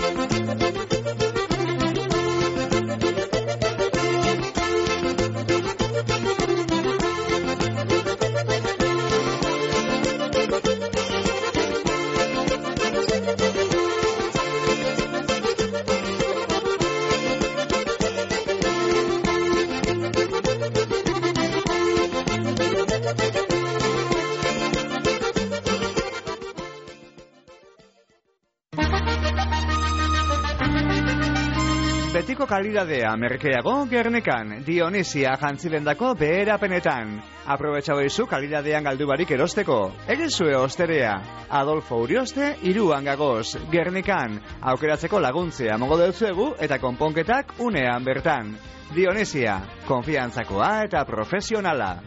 Betiko kalidadea merkeago Gernikan, Dionisia jantzilendako beherapenetan. Aprobetxau izu kalidadean galdu barik erosteko. Egizue osterea, Adolfo Urioste, iruan gagoz, Gernikan. Aukeratzeko laguntzea mogo deutzuegu eta konponketak unean bertan. Dionisia, konfiantzakoa eta profesionala.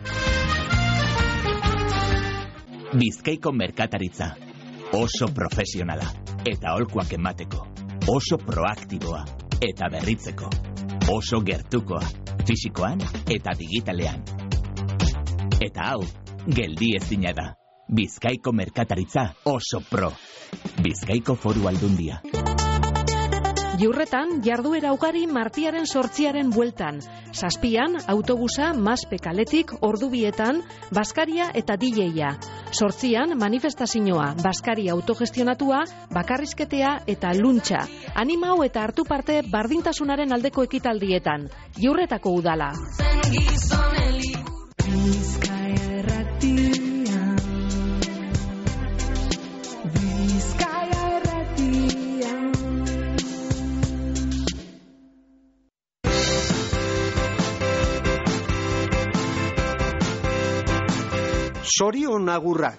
Bizkaiko merkataritza. Oso profesionala. Eta holkuak emateko. Oso proaktiboa. Eta berritzeko. Oso gertukoa. Fisikoan eta digitalean. Eta hau, geldi ezina da. Bizkaiko merkataritza oso pro. Bizkaiko Foru Aldundia. Jurretan, jarduera ugari martiaren sortziaren bueltan. Zazpian, autobusa, Maspe kaletik, ordubietan, Baskaria eta D J-a. Sortzian, manifestazioa, Baskaria autogestionatua, bakarrizketea eta luntxa. Animau eta hartu parte bardintasunaren aldeko ekitaldietan. Jurretako udala. Zorion agurrak.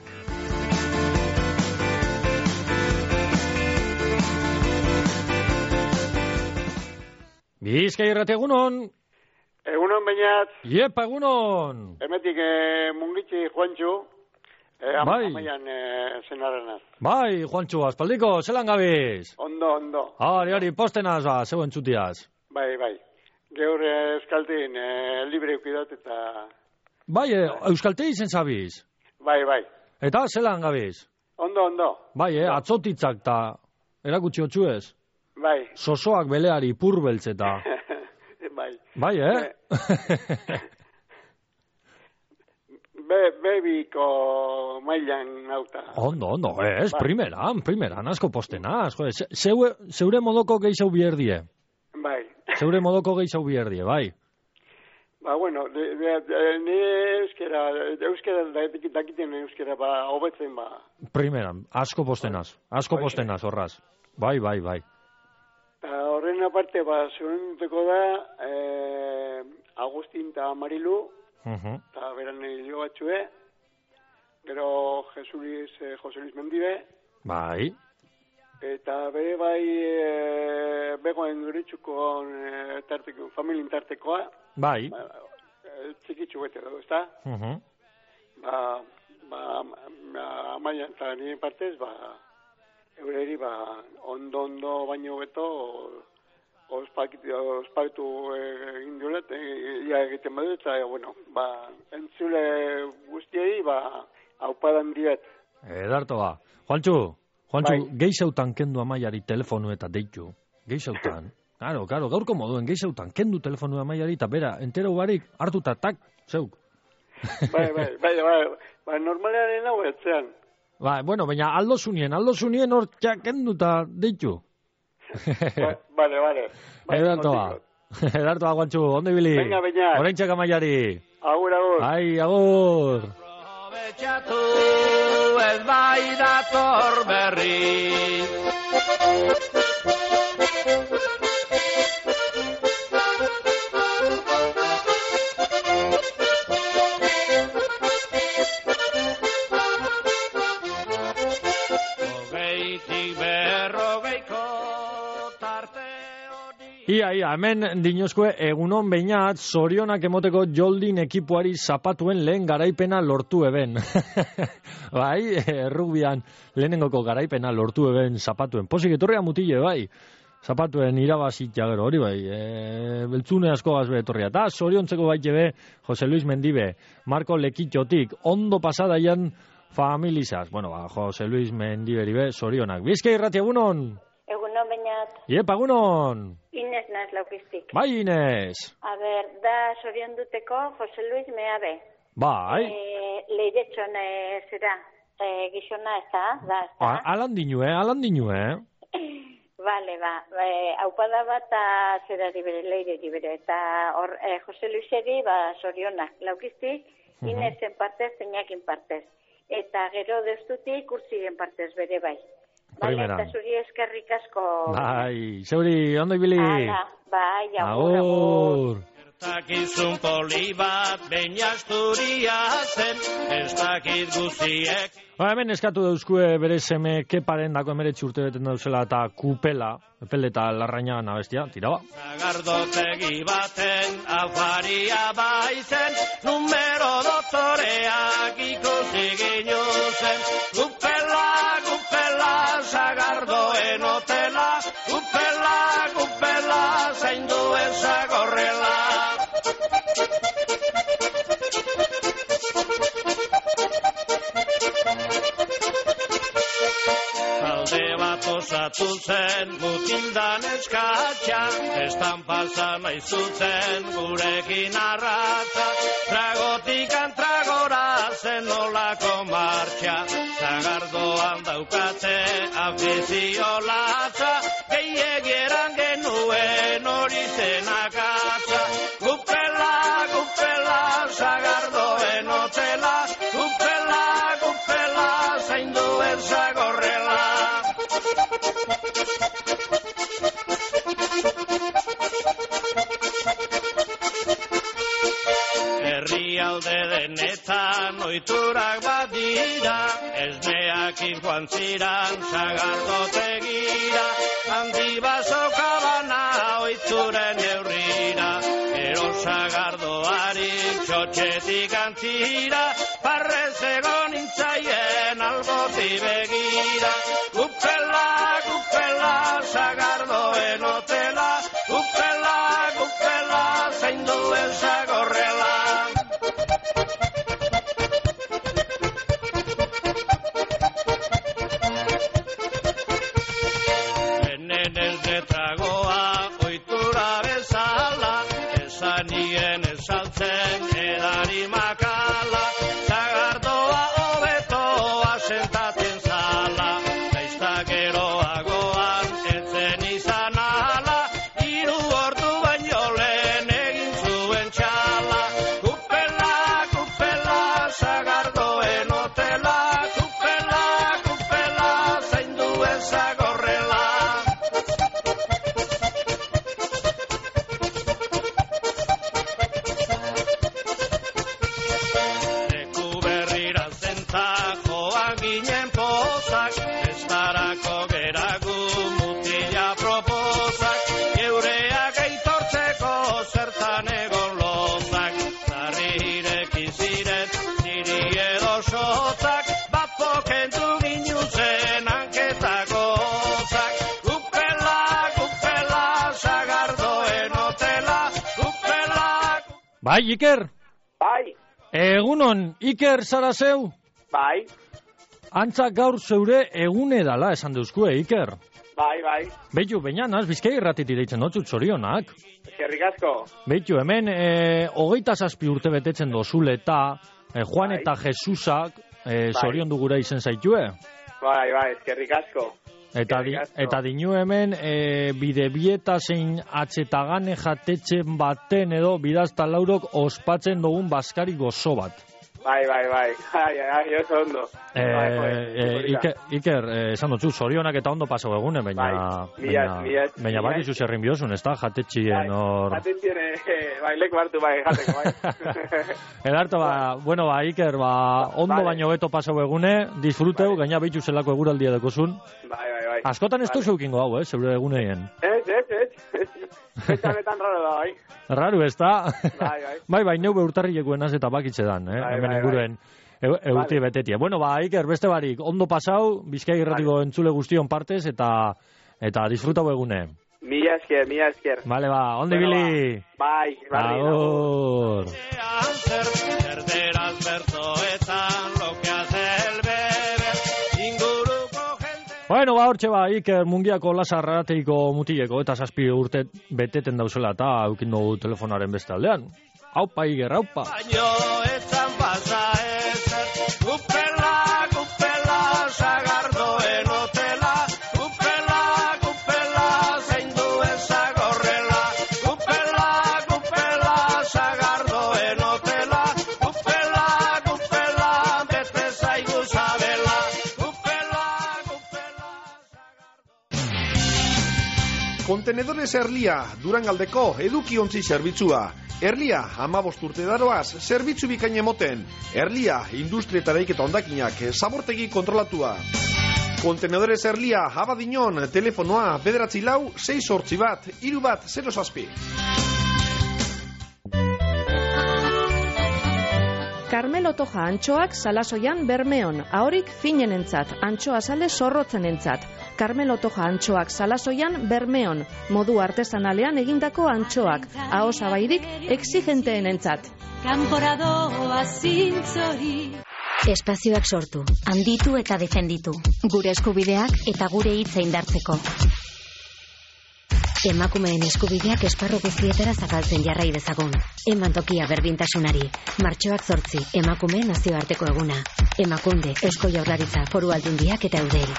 Bizkai irrati egunon. Egunon bainat. Iepa egunon. Hemetik eh, mungitzi Juantxu. Eh, am, bai. Amaian eh, zenarrenaz. Bai, Juantxu, aspaldiko, zelan gabiz? Ondo, ondo. Hori, hori, postenaz, ba, zeu entzutiaz. Bai, bai. Geur eh, euskaltin eh, libre eukidat eta... Bai, eh, euskaltei izen zabiz. Bai, bai. Eta zelan gabiz? Ondo, ondo. Bai, eh, atzotitzak eta erakutsi otxuez. Bai. Sosoak beleari purbeltzeta. bai. Bai, eh? Be, bebiko mailan nauta. Ondo, ondo, ez, bai. primeran, primeran, asko postenaz. Joder, zeure, zeure modoko gehizau bierdie. Bai. Zeure modoko gehizau bierdie, bai. Ba, bueno, de, de, de, ni euskera, euskera dakiten euskera, ba, hobetzen, ba. Primeran, asko postenaz, asko bai. postenaz, horraz. Bai, bai, bai. Ta horren aparte, ba, zurenteko da, eh, Agustin eta Marilu, eta uh -huh. beran hilo batxue, gero Jesuliz, eh, Jose Luis Mendibe, bai. Eta bere bai e, begoen duritxuko e, tarteko, familien tartekoa. Bai. Ba, e, txikitzu bete dugu, ezta? Uh -huh. Ba, ba, ba, amaian eta nire partez, ba, eureri, ba, ondo-ondo baino beto, ospaitu egin duelet, ia egiten badu, eta, bueno, ba, entzule guztiei, ba, haupadan diet. Edarto ba. Juantxu, Juantxu, bai. Gehizautan kendu amaiari telefonu eta deitu. Gehizautan. Karo, karo, gaurko moduen gehizautan kendu telefonu amaiari eta bera, entero barik hartuta tak, zeuk. Bai, bai, bai, bai, bai, normalearen hau etzean. Bai, bueno, baina aldo zunien, aldo zunien hor txak kendu eta deitu. Ba, bale, bale. Bai, Edarto ba. Edarto ba, Juantxu, ondo ibili. Venga, beñat. Horein txak amaiari. Agur, agur. Ai, agur. Txatu ez bai dator berri. Ia, ia, hemen dinozkoe egunon beinat, zorionak emoteko joldin ekipuari zapatuen lehen garaipena lortu eben. Bai, errugbian lehenengoko garaipena lortu eben zapatuen. Posik etorria mutile, bai. Zapatuen irabazitza gero, hori bai, e, beltzune asko gazbe etorria. Ta, zoriontzeko baite be, Jose Luis Mendibe, Marko Lekitxotik, ondo pasadaian familizaz. Bueno, ba, Jose Luis Mendiberi be, zorionak. Bizkai irrati, egunon? Egunon, bainat. Iepa, egunon? Inez naz laukiztik. Bai, Inez. A ber, da zorion duteko Jose Luis Meabe. Bai. E, Leiretxon e, zera, e, gizona ez da, da, ez da. Alan dinu, eh, alan dinu, eh. Vale, ba, e, aupada bat zera dibere, leire dibere, eta hor, e, Jose Luiseri, ba, zorionak, laukiztik, uh-huh. Inezen partez, zeinakin partez. Eta gero deztutik, urziren partez bere bai. Vale, eta zuri eskerrik asko. Bai, zeuri, ondo ibili. Hala, bai, agur, agur. Takizun poli bat, behin asturia zen, ez dakit guziek. Ba, hemen eskatu dauzkue bere seme keparen dako emeretzi urte beten dauzela eta kupela, epel eta larraina nabestia, tira ba. Zagardotegi baten afaria baizen, numero doktoreak ikusi ginuzen. Kupela, kupela, zagardoen hotela, kupela, kupela, zainduen zagorrela. Talde bat osatu zen mutildan eskatxa, estan pasan aizutzen gurekin arratza, tragotik antragora zen nolako martxa, zagardoan daukate afizio latza, gehiagieran genuen hori zen akatza, gupela, gupela, zagardoen hotela, gupela, gupela, zainduen zagorrela. Herrialde denetan oiturak badira, esneakin joan ziran zagardotegira, handi bazokabana oituren eurrira, ero zagardoari txotxetik antzira, parrez egon intzaien alboti begira, gupela, gupela, zagardoen hotela, gupela, gupela, zainduen zagorrela. Enen ez detragoa oitura bezala, esanien esaltzen edari makala, zagardoa hobeto asentaten zala, naizta geroagoan etzen izan ala, hiru ordu baino lehen egin zuen txala, kupela, kupela, zagardoen hotela, kupela, kupela, zainduen zagorrela. Joan ginen pozak, estarako geragu mutila proposak, geureak eitortzeko zertan egon lozak, zarri ireki ziren, ziri edo sotzak, bat pokentu ginuzen hanketako hozak, gupela, gupela, zagardoen hotela, gupela. Bai, Iker? Bai. Egunon, Iker zara zeu? Bai. Antzak gaur zeure egune dala esan duzkue, Iker. Bai, bai. Beitu, beinanaz, Bizkai irratit ireitzen dotzut zorionak. Eskerrik asko. Beitu, hemen e, hogeita zazpi urte betetzen dozule eta e, Juan bai. Eta Jesusak e, bai. Zorion dugura izen zaitue. Bai, bai, eskerrik asko. Eta, di, eta dinu hemen e, bidebieta zein atxetagane jatetzen baten edo bidazta laurok ospatzen dugun baskari gozo bat. Bai, bai, bai, ai, ai, oso ondo. Eh, bai, bai, eh, Iker, Iker eh, esan dutzu, zorionak eta ondo pasau egune, baina... Bai, miat, miat. Baina bat izu zerrin biosun, ez da, jatetxien hor... Bai, jatetxien, eh, bai, leku hartu bai, jateko, bai. Edarto, ba, bueno, ba, Iker, ba, ondo vale. Baino beto pasau egune, disfruteu, vale. Gaina behitu zelako eguraldia dekozun. Bai, bai, bai. Askotan ez vale. duzu ekingo hau, eh, zeure eguneien. Ez, ez, ez, ez. Betxanetan raro da, bai. Raru, ez da? Bai, bai. Bai, bai, neu beurtarrilekoen az eta bakitzedan, eh? Bai, Hemen bai, inguruen euti vale. Betetia. Bueno, ba, Iker, beste barik, ondo pasau, Bizkai irratiko vale. Entzule guztion partez, eta eta disfrutau egune. Mila esker, mila esker. Vale, ba, ondi bueno, bili. Bai, barri. Agur. Perderás bertoetan lo que hace el bebé. Inguruko gente. Bueno, ba, hortxe ba, Iker Mungiako Lasarrateiko mutileko eta zazpi urte beteten dauzela eta eukin dugu telefonaren beste aldean. Aupa, Iker, aupa. Baino etzan pasa ezer, kupela, kupela, sagardoen hotela, kupela, kupela, zein duen zagorrela, kupela, kupela, sagardoen hotela, kupela, kupela, bete zaigu zabela, kupela, kupela, sagardoen. Kontenedores Erlia, Durangaldeko edukiontzi zerbitzua. Erlia, hamabost urte daroaz, zerbitzu bikain emoten. Erlia, industria eta eraiketa hondakinak, zabortegi kontrolatua. Kontenedores Erlia, Abadiñon, telefonoa, bederatzi lau, sei sortzi bat, hiru bat, zero zazpi. Carmelo Toja antxoak Salasoian Bermeon, ahorik finenentzat, antxoa sale zorrotzenentzat. Carmelo Toja antxoak Salasoian Bermeon, modu artesanalean egindako antxoak, aho zabairik exigenteenentzat. Kanporadoa zintzori. Espazioak sortu, handitu eta defenditu. Gure eskubideak eta gure hitza indartzeko. Emakumeen eskubideak esparru guztietara zabaltzen jarrai dezagun. Eman tokia berdintasunari. Martxoak zortzi, emakumeen nazioarteko eguna. Emakunde, Eusko Jaurlaritza, Foru Aldundiak eta Eudel.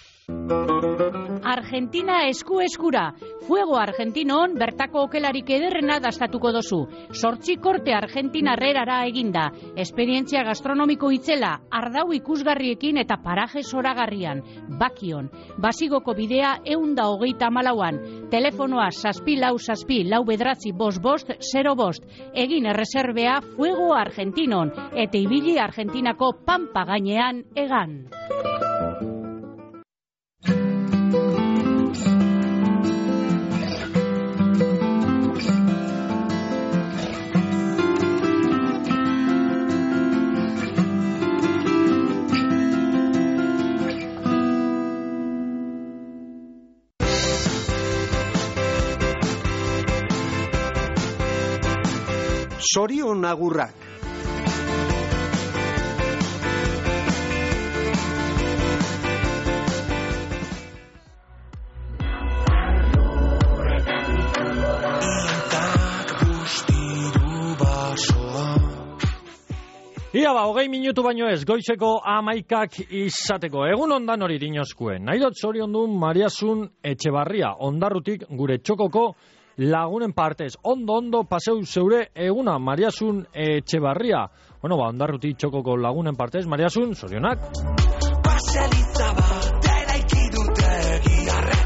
Argentina esku eskura. Fuego argentinon bertako okelarik ederrena dastatuko dozu. Sortzi korte Argentina herrerara eginda. Esperientzia gastronomiko itzela, ardau ikusgarriekin eta paraje zoragarrian. Bakion. Basigoko bidea eunda hogeita malauan. Telefonoa zazpi lau zazpi lau bedratzi bost bost zero bost. Egin erreserbea Fuego argentinon. Eta ibili Argentinako pampa gainean egan. Sorion agurrak. Ia ba, hogei minutu baino ez, goizeko amaikak izateko. Egun ondan hori dinoskuen. Nahi dut zorion duen Mariasun Etxebarria, ondarrutik gure txokoko lagunen partez. Ondo, ondo, paseu zeure eguna, Mariasun Etxebarria. Bueno, ba, ondarrutik txokoko lagunen partez, Mariasun, zorionak. Paseliza bat, eraiki dute gigarrete.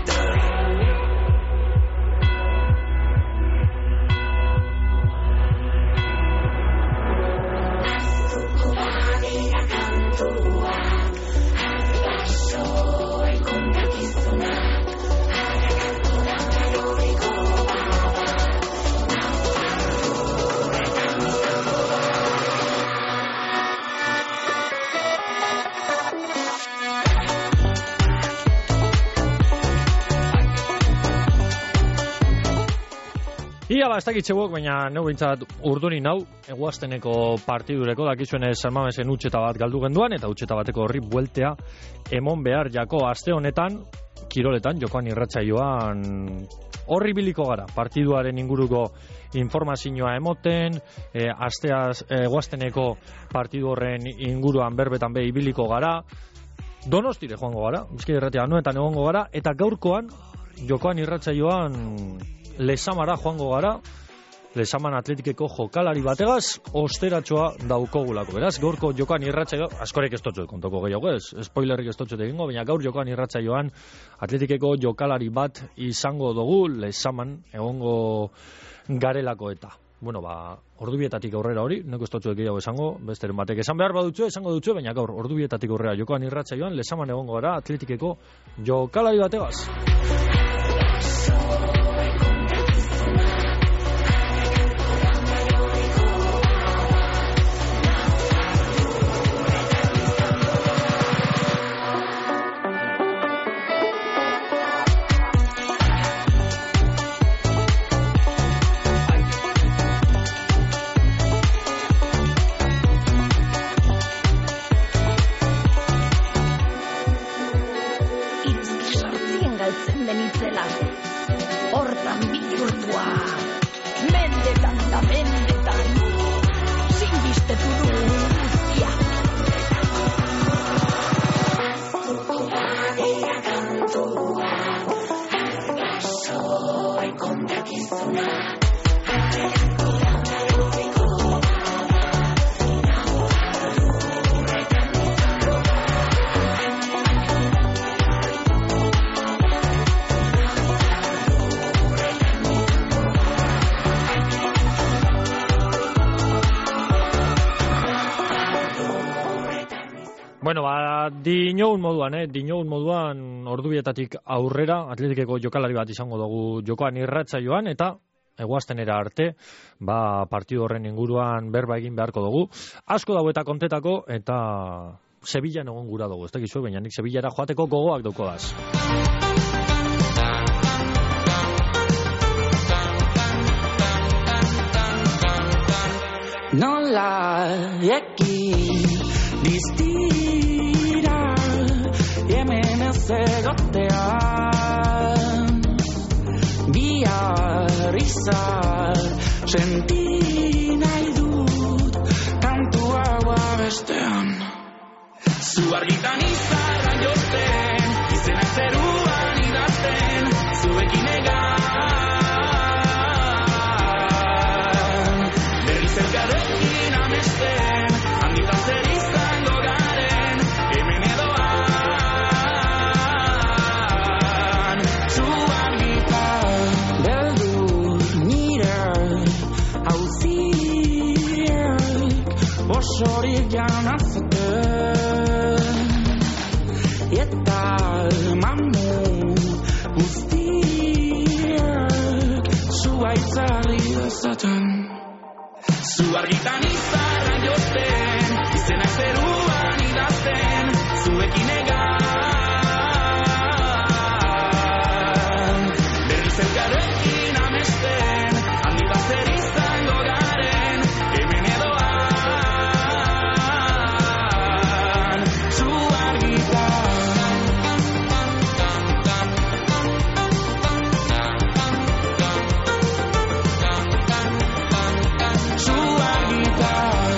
Ia ba, ez dakitxeguok, baina neu bintzat urduri nau, eguazteneko partidureko, dakizuenez Salmamesen utxeta bat galdu genduan, eta utxeta bateko horri bueltea emon behar jako aste honetan, kiroletan, jokoan irratsaioan horri biliko gara, partiduaren inguruko informazioa emoten, e, asteaz eguazteneko partidu horren inguruan berbetan be ibiliko gara, Donostire joango gara, Bizkai irratia anuetan egongo gara, eta gaurkoan, jokoan irratsaioan Lesamara joango gara, Lesaman Atletikeko jokalari bategaz, osteratxoa daukogulako. Beraz, gaurko jokoan irratsaio, askorek ez totzuet kontoko gehiago ez, spoilerrik ez totzuet egingo, baina gaur jokoan irratsaioan Atletikeko jokalari bat izango dugu, Lesaman egongo garelako eta. Bueno, ba, ordubietatik aurrera hori, neko ez totzuet gehiago esango, besteren batek esan behar badutzu, esango dutzu, baina gaur ordubietatik aurrera jokoan irratsaioan, Lesaman egongo gara Atletikeko jokalari bategaz. Bueno, ba, dinogun moduan, eh? Dinogun moduan ordubietatik aurrera, Atletikeko jokalari bat izango dugu jokoan irratza joan, eta eguaztenera arte, ba, partidu horren inguruan berba egin beharko dugu. Asko dago eta kontetako, eta Sevillan egon gura dugu, ez dakizu, baina nik Sevillara joateko gogoak daukodaz. Nola ekin diztira hemen ez egotean bihar izar senti nahi dut kantu hau abestean zu argitan izarra josten izena zeruan idazten zuekin egan berriz elkarrekin amesten handitan zer izango garen hemen edoan zu argitan beldur nire hauziek osorik janazaten eta mamu guztiek zuaitzari dezaten zu argitan izarra josten izena zeruan idazten zuekin egan berriz elkarrekin amesten handitan zer izango garen hemen edoan zu argitan zu argitan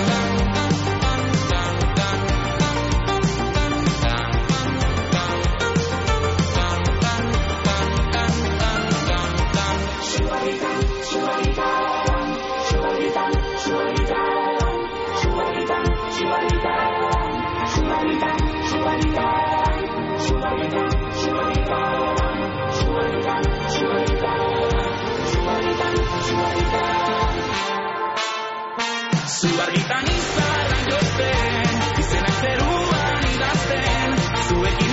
zu argitan izarra josten izena zeruan idazten zuekin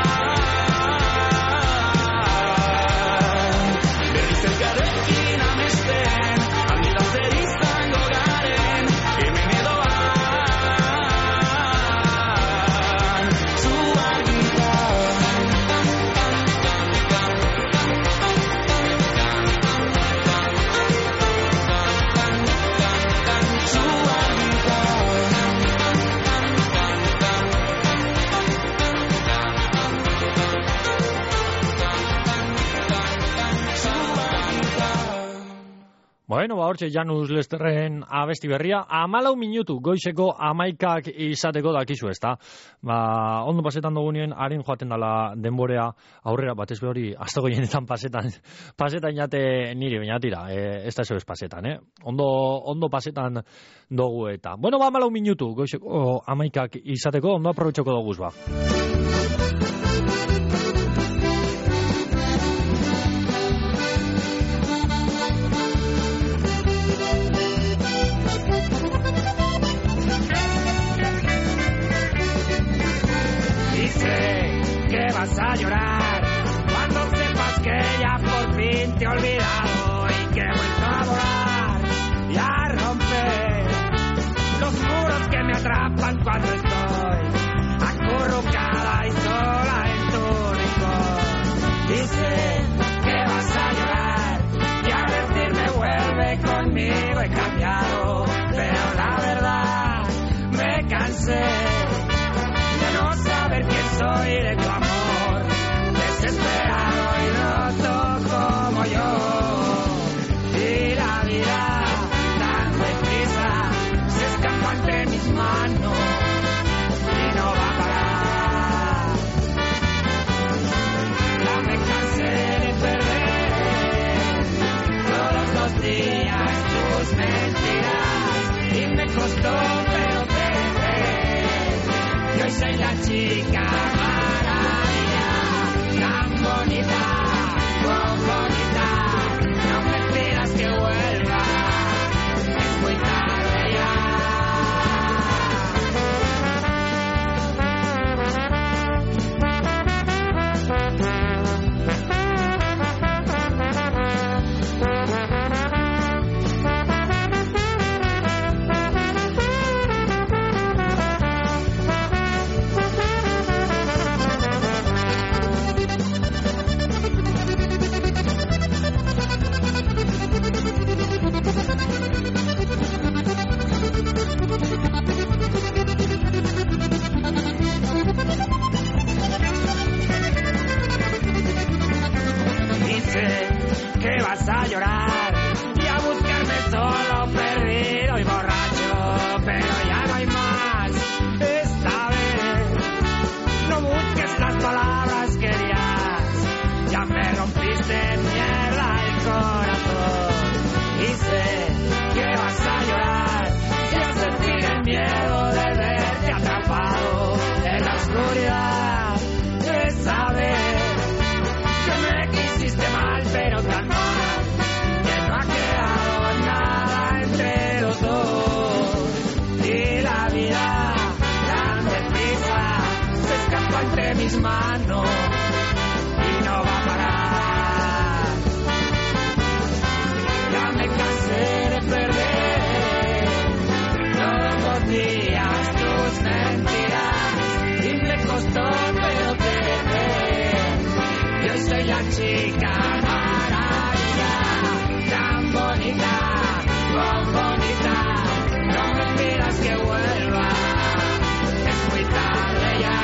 egan berriz elkarrekin amesten handitan zer izango garen hemen edoan zu argitan zu Bueno, ba, hortxe Janus Lesterren abesti berria, amalau minutu, goizeko amaikak izateko dakizu, ez da? Ba, ondo pasetan dugunien, harin joaten dala denborea aurrera, batez behori, azte goienetan pasetan, pasetan jate niri, baina tira, e, ez da ez pasetan, eh? Ondo, ondo pasetan dugu eta. Bueno, ba, amalau minutu, goizeko amaikak izateko, ondo aprobetxoko dugu, ba. Vas a llorar cuando sepas que ya por fin te he olvidado y que he vuelto a volar y a romper los muros que me atrapan cuando estoy acurrucada y sola en tu rincón. Y sé que vas a llorar y a decirme vuelve conmigo, he cambiado, pero la verdad me cansé de no saber quién soy de tu amor. Desesperado y roto como yo, y la vida tan deprisa se escapa entre mis manos y no va a parar. Ya me cansé de perder todos los días tus mentiras y me costó pero te dejé y hoy soy la chica maravilla. Tan bonita, tan bonita, no me pidas que vuelva, es muy tarde ya. mis manos y no va a parar. Ya me cansé de perder todos los días tus mentiras y me costó pero querer. Yo soy la chica maravilla, tan bonita, tan bonita. No me pidas que vuelva, es muy tarde ya.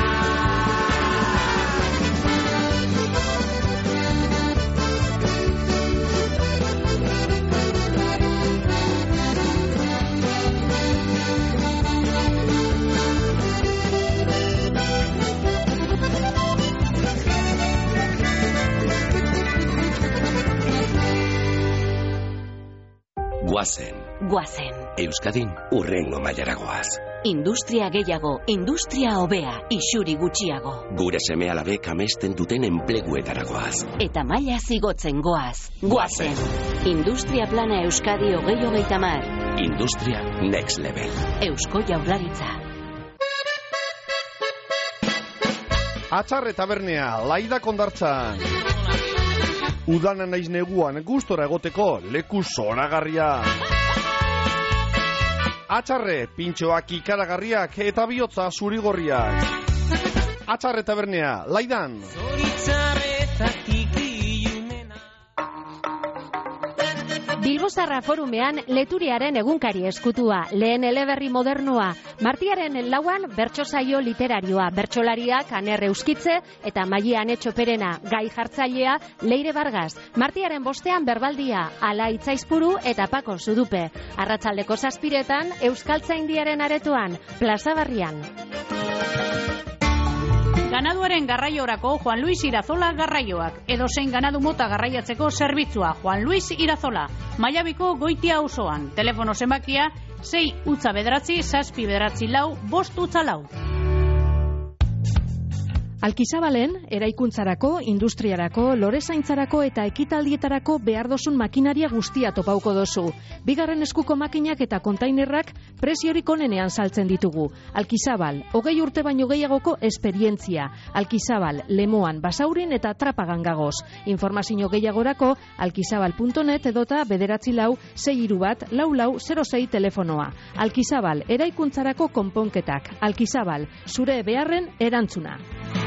Guazen. Guazen. Euskadin urrengo mailara goaz. Industria gehiago, industria hobea, isuri gutxiago. Gure seme alabek amesten duten enpleguetara goaz. Eta maila zigotzen goaz. Guazen. Industria plana Euskadi hogei hogeita mar. Industria next level. Eusko Jaurlaritza. Atxarre tabernea, laida kondartzan. Udana naiz neguan gustora egoteko leku zoragarria. Atxarre, pintxoak ikaragarriak eta bihotza zurigorriak. Atxarre tabernea, laidan. Bilbozarra forumean leturiaren egunkari eskutua, lehen eleberri modernoa, martiaren lauan bertso saio literarioa, bertsolariak Aner Euskitze eta Maian Etxoperena, gai jartzailea Leire Vargas, martiaren bostean berbaldia, Ala Itzaizpuru eta Pako Zudupe, arratsaldeko zazpiretan Euskaltzaindiaren aretoan, Plaza Barrian. Ganaduaren garraiorako Juan Luis Irazola garraioak, edozein ganadu mota garraiatzeko zerbitzua Juan Luis Irazola, Maiabiko Goitia auzoan, telefono zenbakia sei utza bederatzi, zazpi bederatzi lau, bost utza lau. Alkizabalen, eraikuntzarako, industriarako, lorezaintzarako eta ekitaldietarako behar dozun makinaria guztia topauko dozu. Bigarren eskuko makinak eta kontainerrak preziorik onenean saltzen ditugu. Alkizabal, hogei urte baino gehiagoko esperientzia. Alkizabal, Lemoan, Basaurin eta Trapagan gagoz. Informazio gehiagorako alkizabal puntu net edota bederatzi lau, sei hiru bat, lau lau, zero sei telefonoa. Alkizabal, eraikuntzarako konponketak. Alkizabal, zure beharren erantzuna.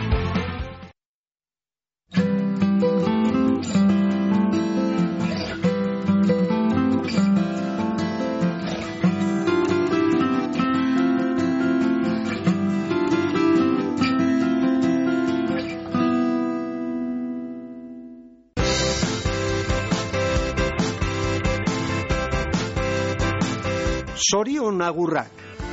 Zorion agurrak.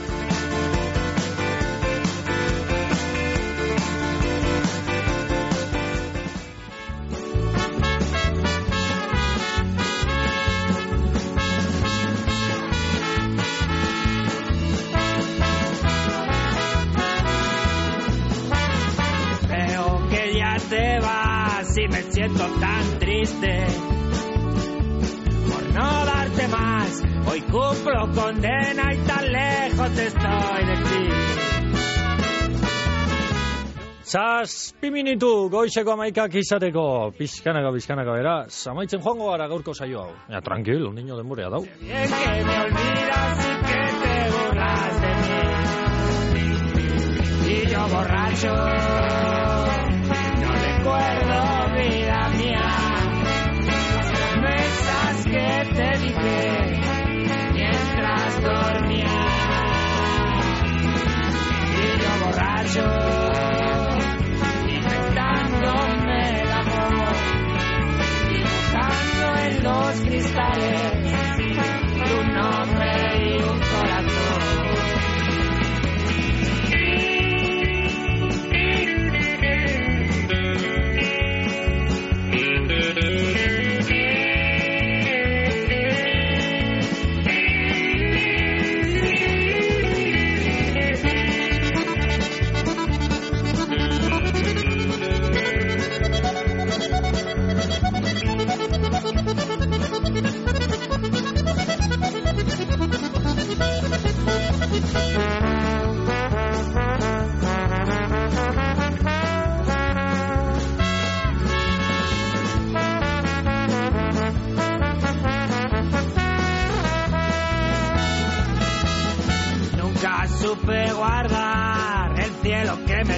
Veo que ya te vas y me siento tan triste por no darte más. Hoy cumplo condena y tan lejos estoy de ti. Zazpi minutu goizeko amaikak izateko. Pizkanaka, pizkanaka, beraz. Amaitzen joango gara gaurko saio hau. Ya, tranquilo, niño denborea dau. Bien que me olvidas y que te burlas de mí. Y yo borracho no recuerdo, vida mía, las promesas que te dije mientras dormía. Y yo borracho, inventándome el amor, dibujando en los cristales tu nombre y un corazón.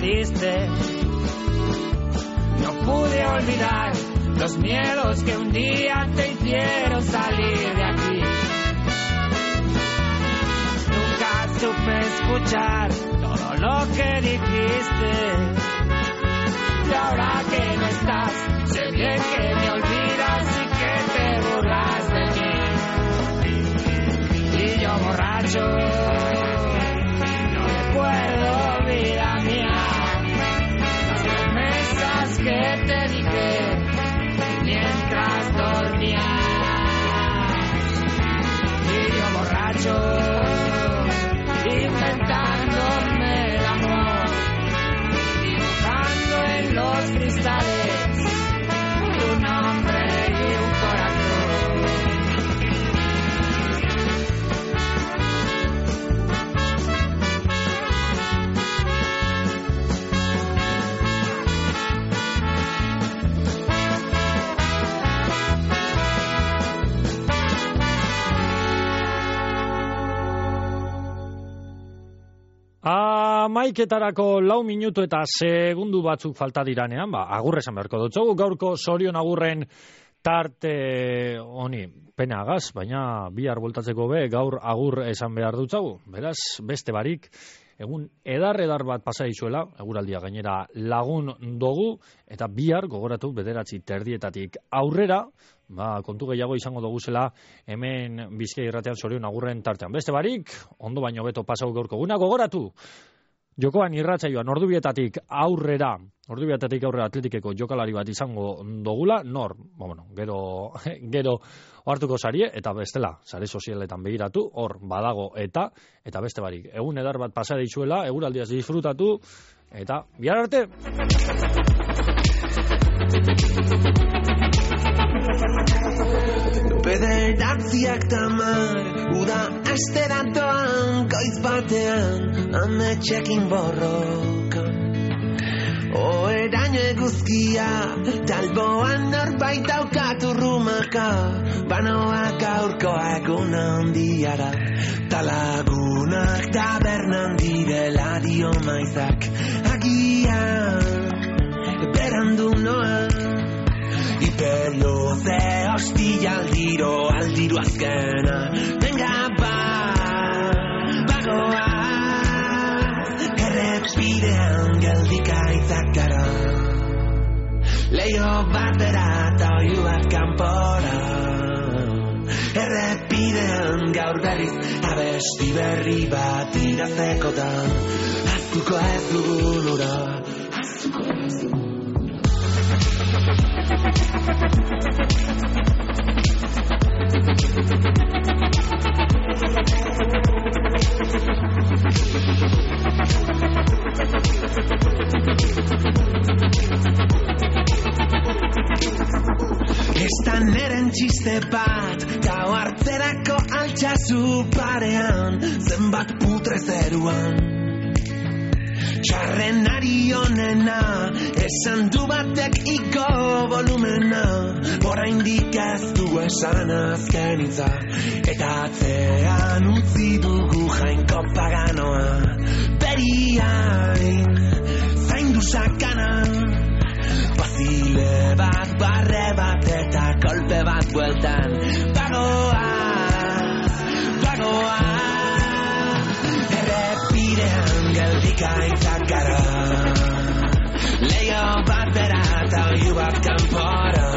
diste. No pude olvidar los miedos que un día te hicieron salir de aquí. Nunca supe escuchar todo lo que dijiste. Y ahora que no estás, sé bien que me olvidas y que te burlas de mí. Y yo borracho, no recuerdo, vida mía, las promesas que te dije mientras dormía. Y yo borracho, inventándome el amor, dibujando en los cristales tu nombre y un corazón. Amaiketarako lau minutu eta segundu batzuk falta diranean, ba, agur esan beharko dutzogu, gaurko Sorion agurren tarte honi penagaz, baina bihar voltatzeko be, gaur agur esan behar dutzogu. Beraz, beste barik, egun edar-edar bat pasa izuela, eguraldia gainera lagun dugu, eta bihar gogoratu bederatzi terdietatik aurrera, ba, kontu gehiago izango duguzela hemen Bizkaia irratean Sorion agurren tartean. Beste barik, ondo baino beto pasau gaurko guna, gogoratu! Jokoan irratsaioan ordubietatik aurrera, ordubietatik aurrera Atletikeko jokalari bat izango dugula, nor, bueno, gero, gero hartuko sarie, eta bestela, sare sozialetan begiratu, hor badago eta, eta beste barik. Egun edar bat pasa dizuela, eguraldiaz disfrutatu, eta bihar arte! Bederatziak tamar, uda asteratoan, goiz batean, ametxekin borroka. Oeraino eguzkia, talboan norbait daukatu rumaka, banoak aurkoa egun handiara, talagunak tabernan direla dio maizak, agian, berandu noa. Hiperloze hostia aldiro, aldiro azkena. Venga ba, bagoa, errepidean geldika itzakara. Leio batera eta oiu bat kanpora. Errepidean gaur berriz abesti berri bat irazekotan. Aztuko ez dugun ura, aztuko ez dugun. Estan eren txiste bat, gau hartzerako altxazu parean, zenbat putre zeruan. Txarrenari honena, esan du batek iko volumena, oraindik ez du esan azken hitza, eta atzean utzi dugu jainko paganoa. Beriain, zaindu sakana, bazile bat, barre bat eta kolpe bat bueltan. Bagoaz, bagoaz, errepidean geldika itzakara. Leio bat bera eta oiu bat kanpora.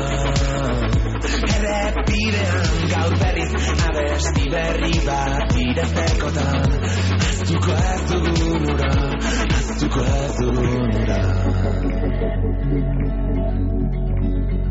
Errepidean gaur berriz abesti berri bat idaztekotan. Aztuko ez dugun ura, aztuko ez dugun ura.